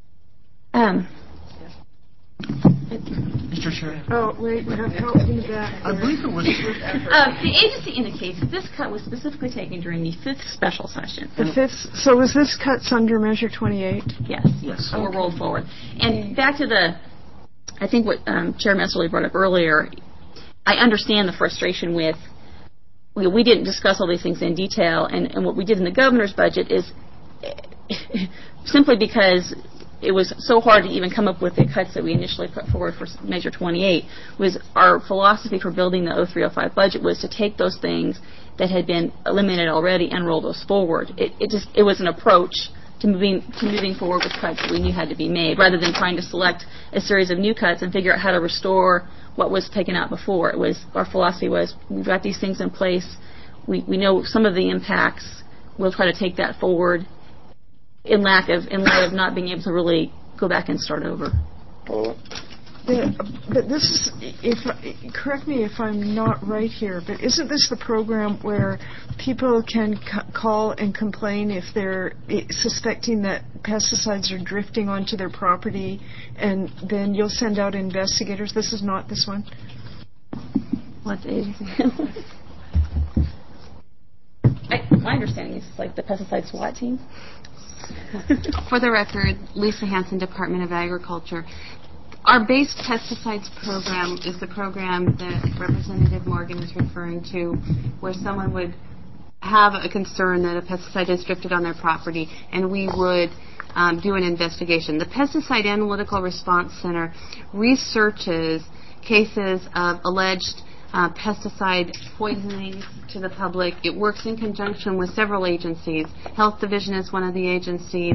Mr. Chair. Oh, wait, help me back. I believe it was. The agency indicates that this cut was specifically taken during the 5th special session. The 5th. So was this cuts under Measure 28? Yes. Yes. Or rolled forward. And back to I think what Chair Messerly brought up earlier, I understand the frustration with, we didn't discuss all these things in detail, and what we did in the governor's budget is simply because it was so hard to even come up with the cuts that we initially put forward for Measure 28, was our philosophy for building the 0305 budget was to take those things that had been eliminated already and roll those forward. It was an approach to moving forward with cuts that we knew had to be made, rather than trying to select a series of new cuts and figure out how to restore what was taken out before. Our philosophy was, we've got these things in place, we know some of the impacts, we'll try to take that forward in light of not being able to really go back and start over. But this is, correct me if I'm not right here, but isn't this the program where people can call and complain if they're suspecting that pesticides are drifting onto their property, and then you'll send out investigators? This is not this one? What agency? My understanding is it's like the pesticide SWAT team. For the record, Lisa Hanson, Department of Agriculture. Our base pesticides program is the program that Representative Morgan is referring to, where someone would have a concern that a pesticide has drifted on their property, and we would do an investigation. The Pesticide Analytical Response Center researches cases of alleged pesticide poisoning to the public. It works in conjunction with several agencies. Health Division is one of the agencies,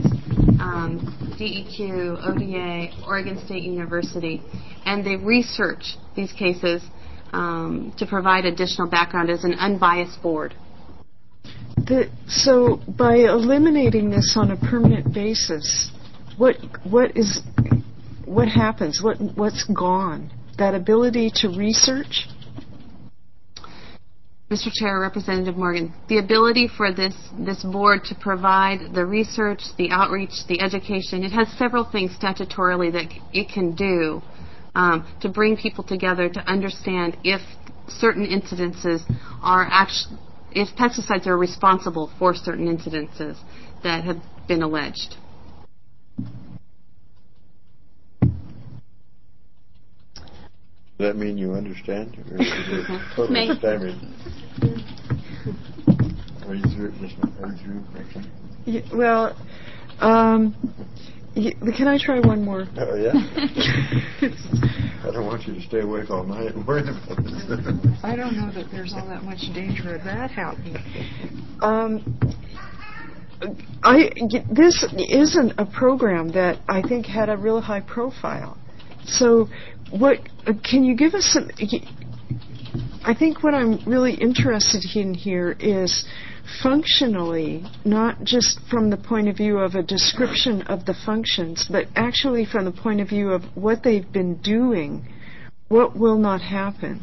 DEQ, ODA, Oregon State University, and they research these cases to provide additional background as an unbiased board. So by eliminating this on a permanent basis, what happens? What's gone? That ability to research? Mr. Chair, Representative Morgan, the ability for this board to provide the research, the outreach, the education, it has several things statutorily that it can do to bring people together to understand if certain incidences are if pesticides are responsible for certain incidences that have been alleged. Does that mean you understand? Or is it totally stymied? Are you through? Well, can I try one more? Oh, yeah? I don't want you to stay awake all night and worry about this. I don't know that there's all that much danger of that happening. This isn't a program that I think had a real high profile. So, what can you give us some? I think what I'm really interested in here is functionally, not just from the point of view of a description of the functions, but actually from the point of view of what they've been doing, what will not happen.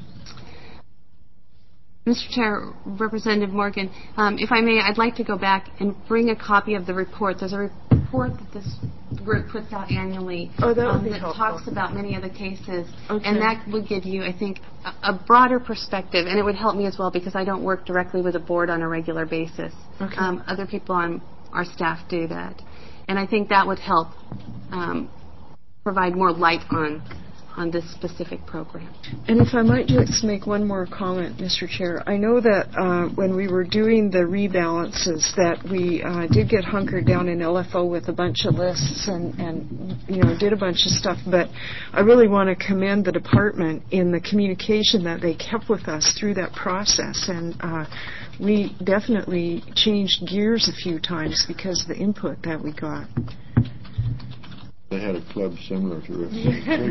Mr. Chair, Representative Morgan, if I may, I'd like to go back and bring a copy of the report. There's a report that this group puts out annually that talks about many of the cases, and that would give you, I think, a broader perspective, and it would help me as well because I don't work directly with the board on a regular basis. Other people on our staff do that, and I think that would help provide more light on this specific program. And if I might just make one more comment, Mr. Chair. I know that when we were doing the rebalances that we did get hunkered down in LFO with a bunch of lists and did a bunch of stuff, but I really want to commend the department in the communication that they kept with us through that process, and we definitely changed gears a few times because of the input that we got. They had a club similar to it.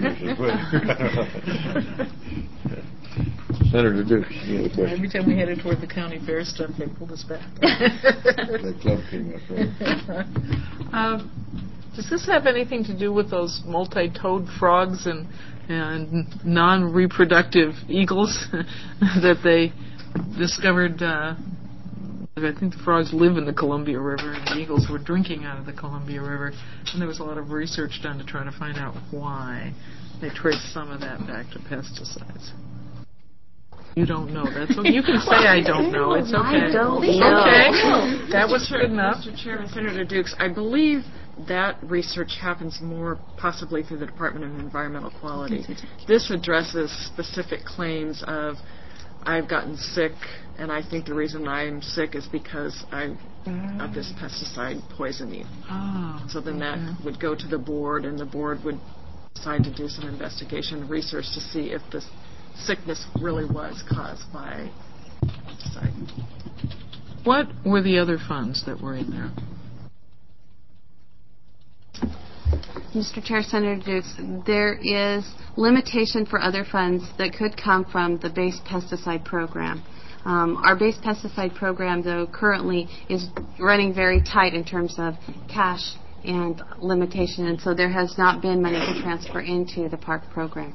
Senator Dukes, you had a question. Every time we headed toward the county fair stuff, they pulled us back. The club came up, right? Does this have anything to do with those multi-toed frogs and non-reproductive eagles that they discovered? I think the frogs live in the Columbia River, and the eagles were drinking out of the Columbia River. And there was a lot of research done to try to find out why. They traced some of that back to pesticides. You don't know. That's okay. You can say I don't know. It's okay. I don't know. Okay. That was good enough. Mr. Chairman, Senator Dukes, I believe that research happens more possibly through the Department of Environmental Quality. This addresses specific claims of I've gotten sick, and I think the reason I'm sick is because of this pesticide poisoning. So then that would go to the board, and the board would decide to do some investigation research to see if the sickness really was caused by pesticide. What were the other funds that were in there? Mr. Chair, Senator Dukes, there is limitation for other funds that could come from the base pesticide program. Our base pesticide program, though, currently is running very tight in terms of cash and limitation, and so there has not been money to transfer into the park program.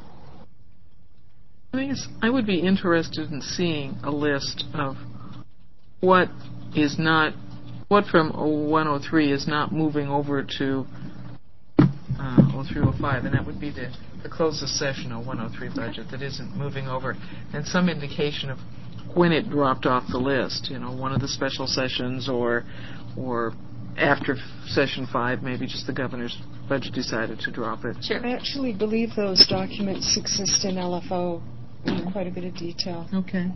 I would be interested in seeing a list of what from 0103 is not moving over to 0305, and that would be the close of session 0103 budget that isn't moving over, and some indication of when it dropped off the list, one of the special sessions or after session 5, maybe just the governor's budget decided to drop it. Sure. I actually believe those documents exist in LFO in quite a bit of detail. Okay.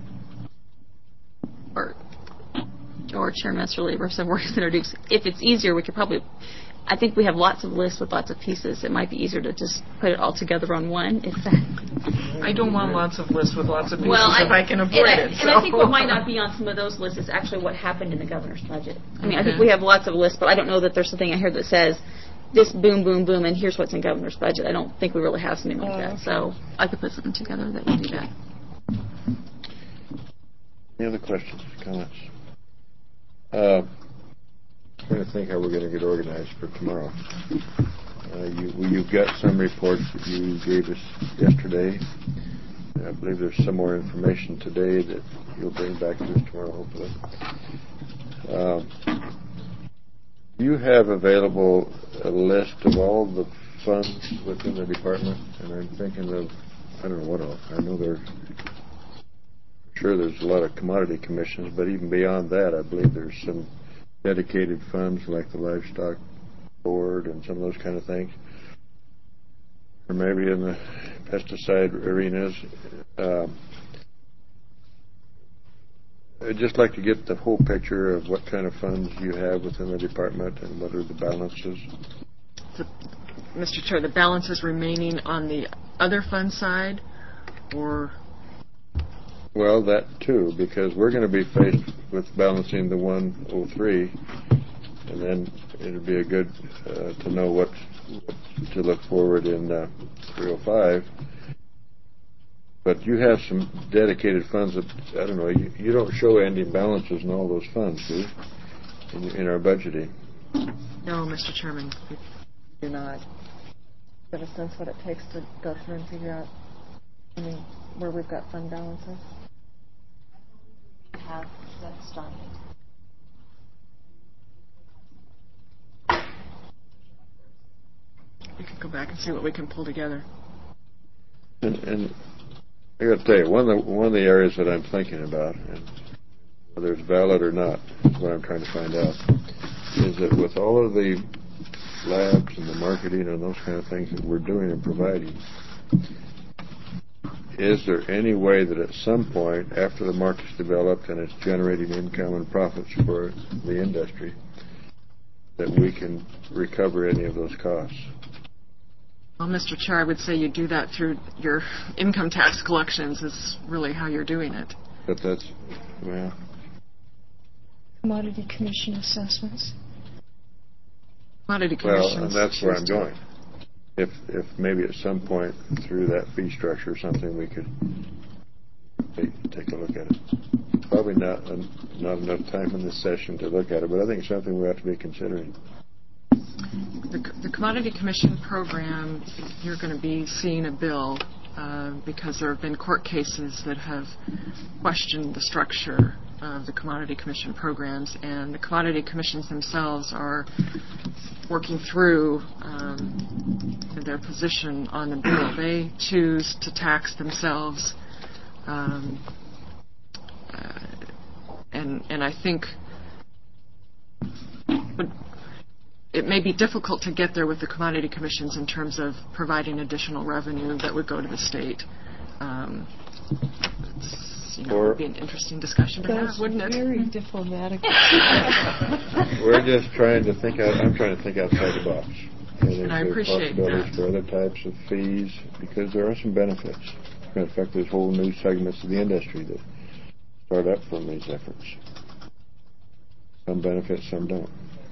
Or Chair Messerly, Representative Morgan, Senator Dukes, if it's easier, we could probably, I think we have lots of lists with lots of pieces. It might be easier to just put it all together on one. I don't want lots of lists with lots of pieces if I can avoid it. And I think what might not be on some of those lists is actually what happened in the governor's budget. I mean, I think we have lots of lists, but I don't know that there's something I hear that says this boom, boom, boom, and here's what's in governor's budget. I don't think we really have something like that. So I could put something together that would do that. Any other questions, comments? I'm trying to think how we're going to get organized for tomorrow. You've got some reports that you gave us yesterday. I believe there's some more information today that you'll bring back to us tomorrow, hopefully. Do you have available a list of all the funds within the department? And I'm thinking of, I don't know what else. I know there's sure there's a lot of commodity commissions, but even beyond that, I believe there's some dedicated funds like the livestock board and some of those kind of things, or maybe in the pesticide arenas. I'd just like to get the whole picture of what kind of funds you have within the department and what are the balances. Mr. Chair, the balance is remaining on the other fund side, or? Well, that too, because we're going to be faced with balancing the 103, and then it'll be a good to know what to look forward in 305. But you have some dedicated funds that, I don't know, you don't show ending balances in all those funds, do you, in our budgeting? No, Mr. Chairman, we do not. Get a sense what it takes to go through and figure out, where we've got fund balances? Have that started. We can go back and see what we can pull together. And I got to tell you, one of the areas that I'm thinking about, and whether it's valid or not, is what I'm trying to find out, is that with all of the labs and the marketing and those kind of things that we're doing and providing, is there any way that at some point, after the market's developed and it's generating income and profits for the industry, that we can recover any of those costs? Well, Mr. Chair, I would say you do that through your income tax collections is really how you're doing it. But that's, well... Commodity Commission assessments. Commodity Commission. Well, and that's where I'm going. If maybe at some point through that fee structure or something we could take a look at it. Probably not enough time in this session to look at it, but I think it's something we have to be considering. The Commodity Commission program, you're going to be seeing a bill because there have been court cases that have questioned the structure of the Commodity Commission programs, and the Commodity Commissions themselves are working through their position on the bill. They choose to tax themselves, and I think it may be difficult to get there with the commodity commissions in terms of providing additional revenue that would go to the state. It would be an interesting discussion to have, wouldn't it? Very diplomatic. We're just trying to think out. I'm trying to think outside the box. And I appreciate that. For other types of fees, because there are some benefits. It's going to affect those whole new segments of the industry that start up from these efforts. Some benefit, some don't.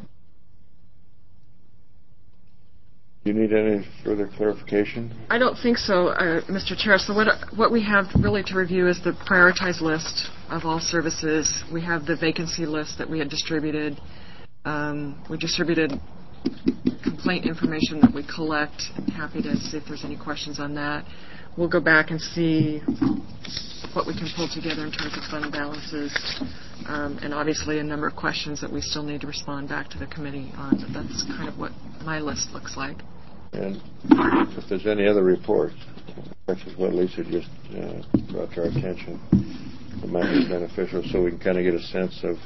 Do you need any further clarification? I don't think so, Mr. Chair. So what we have really to review is the prioritized list of all services. We have the vacancy list that we had distributed. We distributed complaint information that we collect. I'm happy to see if there's any questions on that. We'll go back and see what we can pull together in terms of fund balances, and obviously a number of questions that we still need to respond back to the committee on. But that's kind of what my list looks like. And if there's any other reports, such as what Lisa just brought to our attention, it might be beneficial so we can kind of get a sense of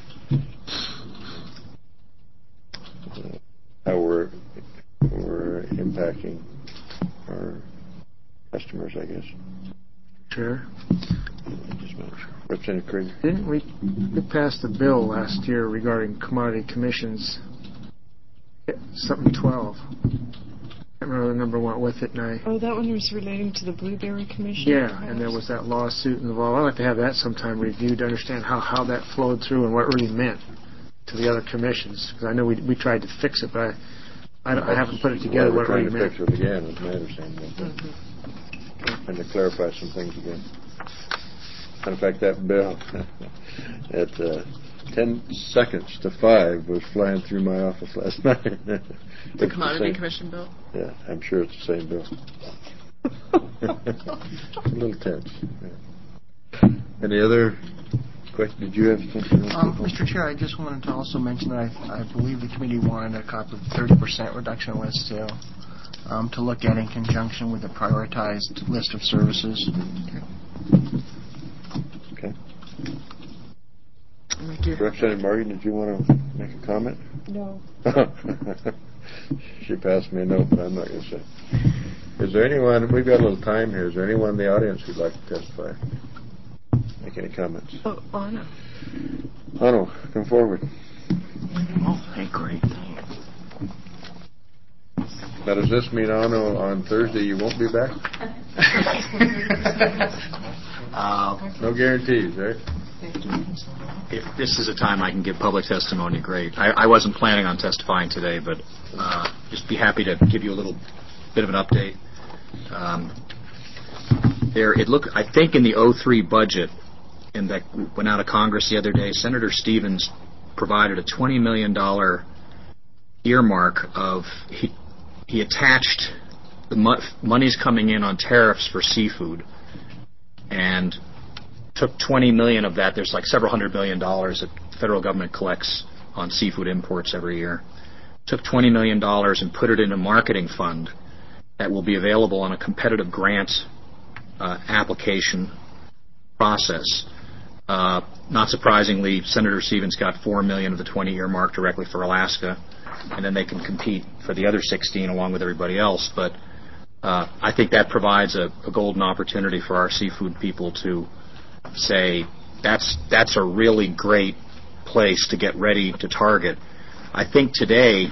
how we're impacting our customers, I guess. Chair? Representative Krieger. Didn't we passed a bill last year regarding commodity commissions? Something 12. I can't remember the number went with it. Oh, that one was relating to the Blueberry Commission? Yeah, perhaps? and there was that lawsuit involved. I'd like to have that sometime reviewed to understand how that flowed through and what it really meant to the other commissions. Because I know we tried to fix it, but I haven't put it together what it really meant. We're trying to fix it again, is my understanding. And to clarify some things again. In fact, that bill at 10 seconds to 5 was flying through my office last night. The Commodity Commission bill? Yeah, I'm sure it's the same bill. A little tense. Yeah. Any other questions? Did you have something? Mr. Chair, I just wanted to also mention that I believe the committee wanted a copy of the 30% reduction list too, to look at in conjunction with the prioritized list of services. Okay. you. Representative Morgan, did you want to make a comment? No. She passed me a note, but I'm not going to say. Is there anyone, we've got a little time here, is there anyone in the audience who'd like to testify? Make any comments? Oh, Anna. Ano, come forward. Oh, hey, great. Now, does this mean, Ano, on Thursday you won't be back? No guarantees, right? If this is a time I can give public testimony, great. I wasn't planning on testifying today, but just be happy to give you a little bit of an update. I think in the 03 budget, and that went out of Congress the other day, Senator Stevens provided a $20 million earmark of, he attached the monies coming in on tariffs for seafood and took $20 million of that. There's like several $100 million that the federal government collects on seafood imports every year. Took $20 million and put it in a marketing fund that will be available on a competitive grant application process. Not surprisingly, Senator Stevens got $4 million of the 20 earmarked directly for Alaska, and then they can compete for the other 16 along with everybody else. But I think that provides a golden opportunity for our seafood people to say that's a really great place to get ready to target. I think today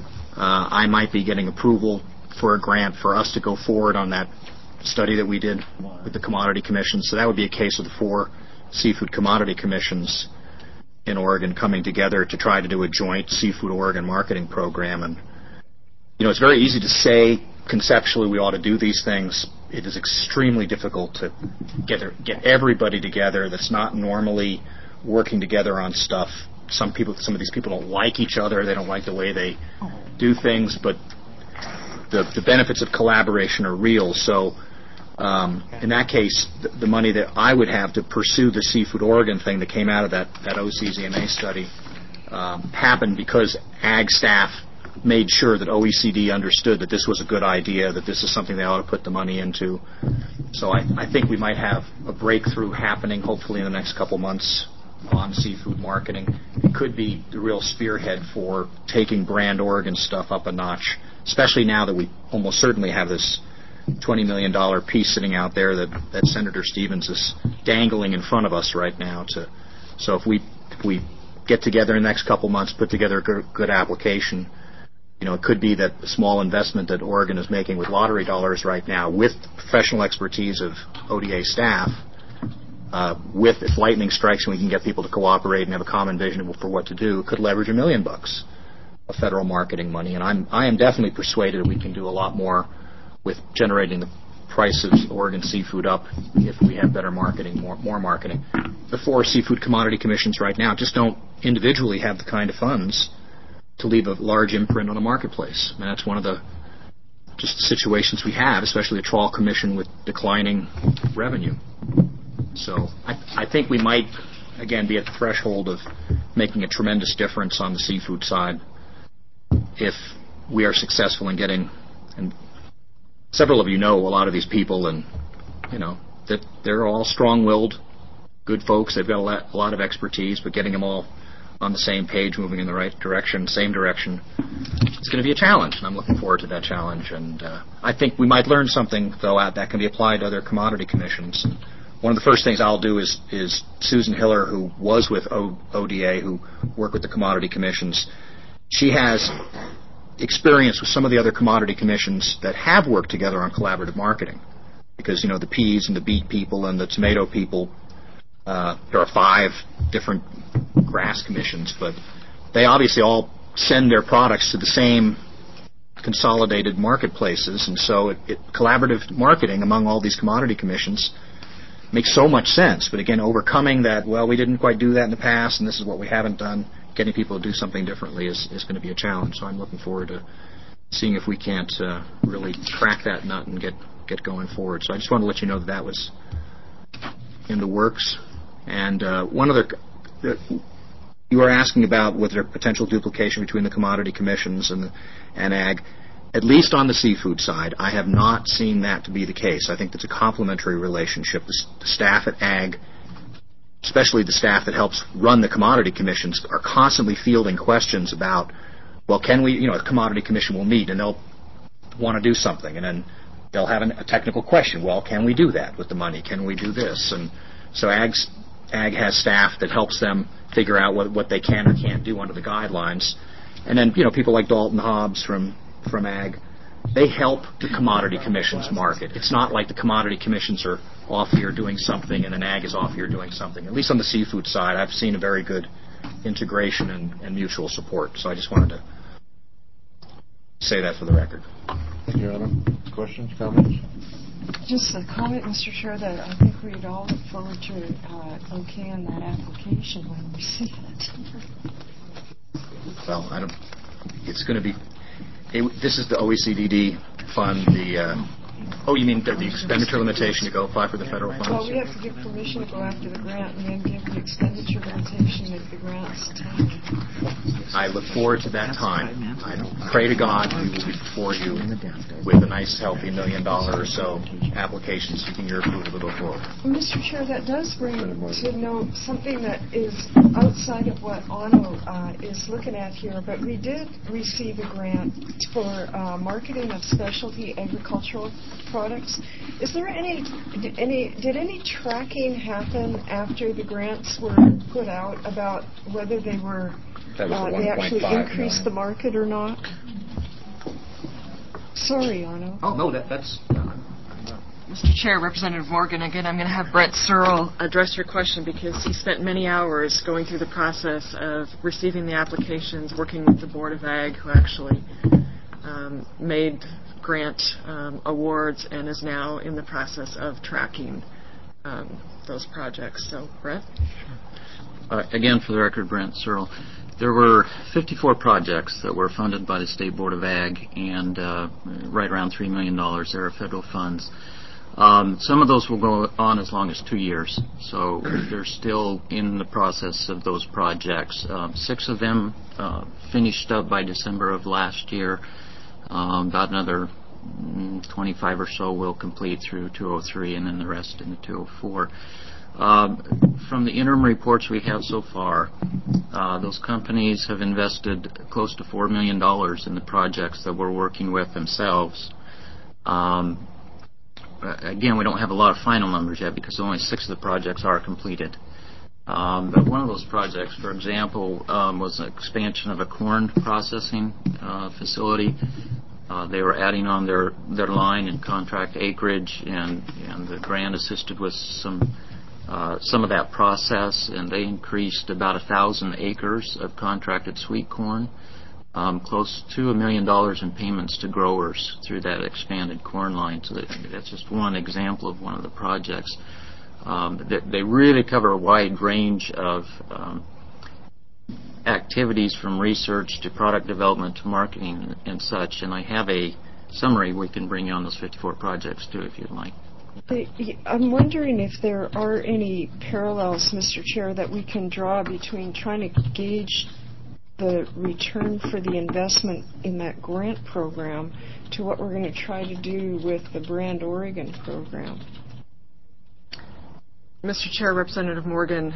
I might be getting approval for a grant for us to go forward on that study that we did with the commodity commission. So that would be a case of the 4 seafood commodity commissions in Oregon coming together to try to do a joint Seafood Oregon marketing program. And, it's very easy to say conceptually we ought to do these things. It is extremely difficult to get everybody together that's not normally working together on stuff. Some of these people don't like each other. They don't like the way they do things, but the benefits of collaboration are real. So in that case, the money that I would have to pursue the Seafood Oregon thing that came out of that OCZMA study happened because Ag staff made sure that OECD understood that this was a good idea, that this is something they ought to put the money into. So I think we might have a breakthrough happening hopefully in the next couple months on seafood marketing. It could be the real spearhead for taking Brand Oregon stuff up a notch, especially now that we almost certainly have this $20 million piece sitting out there that Senator Stevens is dangling in front of us right now. So if we get together in the next couple months, put together a good application, it could be that the small investment that Oregon is making with lottery dollars right now, with the professional expertise of ODA staff, if lightning strikes and we can get people to cooperate and have a common vision for what to do, could leverage $1 million of federal marketing money. And I am definitely persuaded we can do a lot more with generating the price of Oregon seafood up if we have better marketing, more marketing. The 4 seafood commodity commissions right now just don't individually have the kind of funds to leave a large imprint on a marketplace. And that's one of the situations we have, especially a trawl commission with declining revenue. So I think we might, again, be at the threshold of making a tremendous difference on the seafood side if we are successful in getting, and several of you know a lot of these people, and that they're all strong-willed, good folks. They've got a lot of expertise, but getting them all on the same page, moving in the right direction, same direction, it's going to be a challenge, and I'm looking forward to that challenge. And I think we might learn something, though, that can be applied to other commodity commissions. And one of the first things I'll do is Susan Hiller, who was with ODA, who worked with the commodity commissions, she has experience with some of the other commodity commissions that have worked together on collaborative marketing. Because, the peas and the beet people and the tomato people, there are 5 different grass commissions, but they obviously all send their products to the same consolidated marketplaces, and so collaborative marketing among all these commodity commissions makes so much sense. But again, overcoming that, we didn't quite do that in the past, and this is what we haven't done, getting people to do something differently is going to be a challenge. So I'm looking forward to seeing if we can't really crack that nut and get going forward. So I just want to let you know that was in the works. And one other, you were asking about was there potential duplication between the commodity commissions and Ag. At least on the seafood side, I have not seen that to be the case. I think that's a complementary relationship. The staff at Ag especially the staff that helps run the commodity commissions, are constantly fielding questions about, well, can we, the commodity commission will meet and they'll want to do something, and then they'll have a technical question. Well, can we do that with the money? Can we do this? And so Ag has staff that helps them figure out what they can or can't do under the guidelines. And then, people like Dalton Hobbs from Ag, they help the commodity commissions market. It's not like the commodity commissions are off here doing something and then Ag is off here doing something. At least on the seafood side, I've seen a very good integration and mutual support. So I just wanted to say that for the record. Your Honor, questions, comments? Just a comment, Mr. Chair, that I think we'd all look forward to okaying that application when we see it. Well, it's going to be, this is the OECD fund, you mean the expenditure limitation to go apply for the federal funds? Well, we have to give permission to go after the grant and then give the expenditure limitation if the grant's taken. I look forward to that time. I pray to God we will be before you with a nice, healthy $1 million or so application seeking your approval to go forward. Mr. Chair, that does bring to note something that is outside of what Otto is looking at here, but we did receive a grant for marketing of specialty agricultural products. Is there did any tracking happen after the grants were put out about whether they were they actually increased the market or not? Sorry, Arno. Oh no, that's. Mr. Chair, Representative Morgan, again, I'm going to have Brent Searle address your question because he spent many hours going through the process of receiving the applications, working with the Board of Ag, who actually made grant awards and is now in the process of tracking those projects. So, Brent? Again, for the record, Brent Searle. There were 54 projects that were funded by the State Board of Ag and right around $3 million there are federal funds. Some of those will go on as long as 2 years, so they're still in the process of those projects. 6 of them finished up by December of last year. About another 25 or so will complete through 203 and then the rest into 204. From the interim reports we have so far, those companies have invested close to $4 million in the projects that we're working with themselves. Again, we don't have a lot of final numbers yet because only 6 of the projects are completed. But one of those projects, for example, was an expansion of a corn processing facility. They were adding on their line and contract acreage, and the grant assisted with some of that process, and they increased about 1,000 acres of contracted sweet corn, close to $1 million in payments to growers through that expanded corn line. So that's just one example of one of the projects. They really cover a wide range of activities from research to product development to marketing and such, and I have a summary we can bring you on those 54 projects too if you'd like. I'm wondering if there are any parallels, Mr. Chair, that we can draw between trying to gauge the return for the investment in that grant program to what we're going to try to do with the Brand Oregon program. Mr. Chair, Representative Morgan,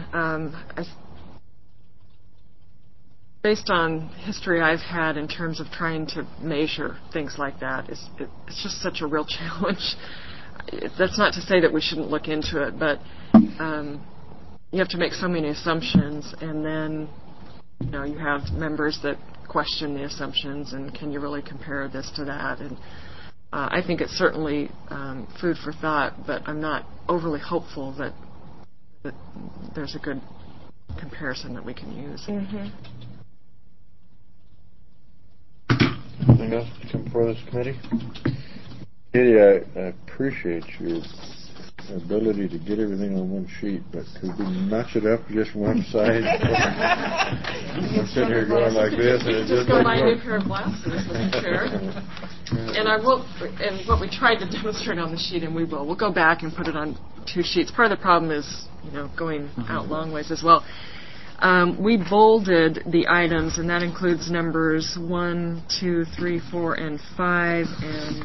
based on history I've had in terms of trying to measure things like that, it's just such a real challenge. That's not to say that we shouldn't look into it, but you have to make so many assumptions, and then you have members that question the assumptions, and can you really compare this to that? And I think it's certainly food for thought, but I'm not overly hopeful that there's a good comparison that we can use. Mm-hmm. Anything else to come before this committee? Katie, I appreciate your ability to get everything on one sheet, but could we notch it up just one side? I'm sitting here going like this, and it just go buy a new pair of glasses, Mr. Chair. And what we tried to demonstrate on the sheet, and we'll go back and put it on 2 sheets. Part of the problem is, going out long ways as well. We bolded the items, and that includes numbers 1, 2, 3, 4, and 5, and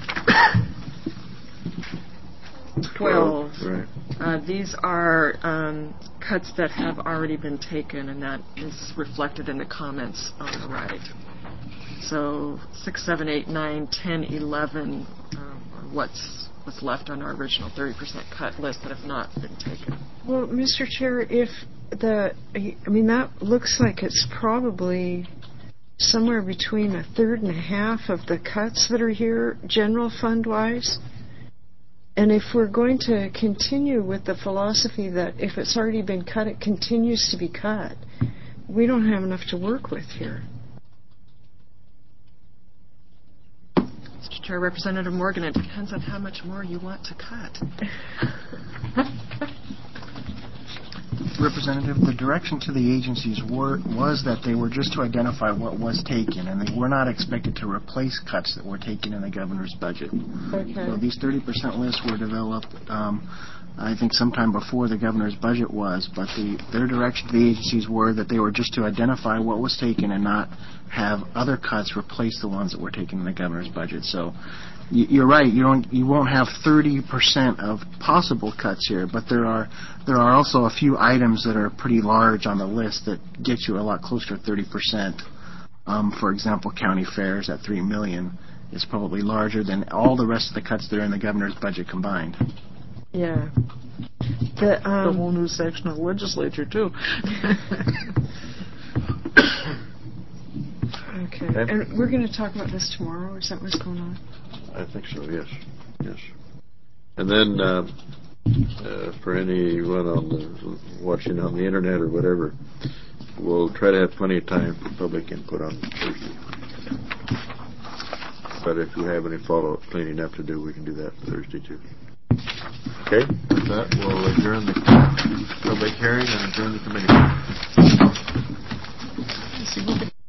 12. Right. These are cuts that have already been taken, and that is reflected in the comments on the right. So 6, 7, 8, 9, 10, 11 are what's left on our original 30% cut list that have not been taken. Well, Mr. Chair, that looks like it's probably somewhere between a third and a half of the cuts that are here, general fund-wise. And if we're going to continue with the philosophy that if it's already been cut, it continues to be cut, we don't have enough to work with here. Mr. Chair, Representative Morgan, it depends on how much more you want to cut. Representative, the direction to the agencies was that they were just to identify what was taken, and they were not expected to replace cuts that were taken in the governor's budget. Okay. So these 30% lists were developed, I think, sometime before the governor's budget was, but their direction to the agencies were that they were just to identify what was taken and not have other cuts replace the ones that were taken in the governor's budget. So you're right. You won't have 30% of possible cuts here, but there are also a few items that are pretty large on the list that get you a lot closer to 30%. For example, county fairs at $3 million is probably larger than all the rest of the cuts that are in the governor's budget combined. Yeah. The whole new section of the legislature, too. Okay. And we're going to talk about this tomorrow, or is that what's going on? I think so, yes. And then for anyone watching on the internet or whatever, we'll try to have plenty of time for public input on Thursday. But if you have any follow-up cleaning up to do, we can do that Thursday too. Okay, with that, we'll adjourn the public hearing and adjourn the committee.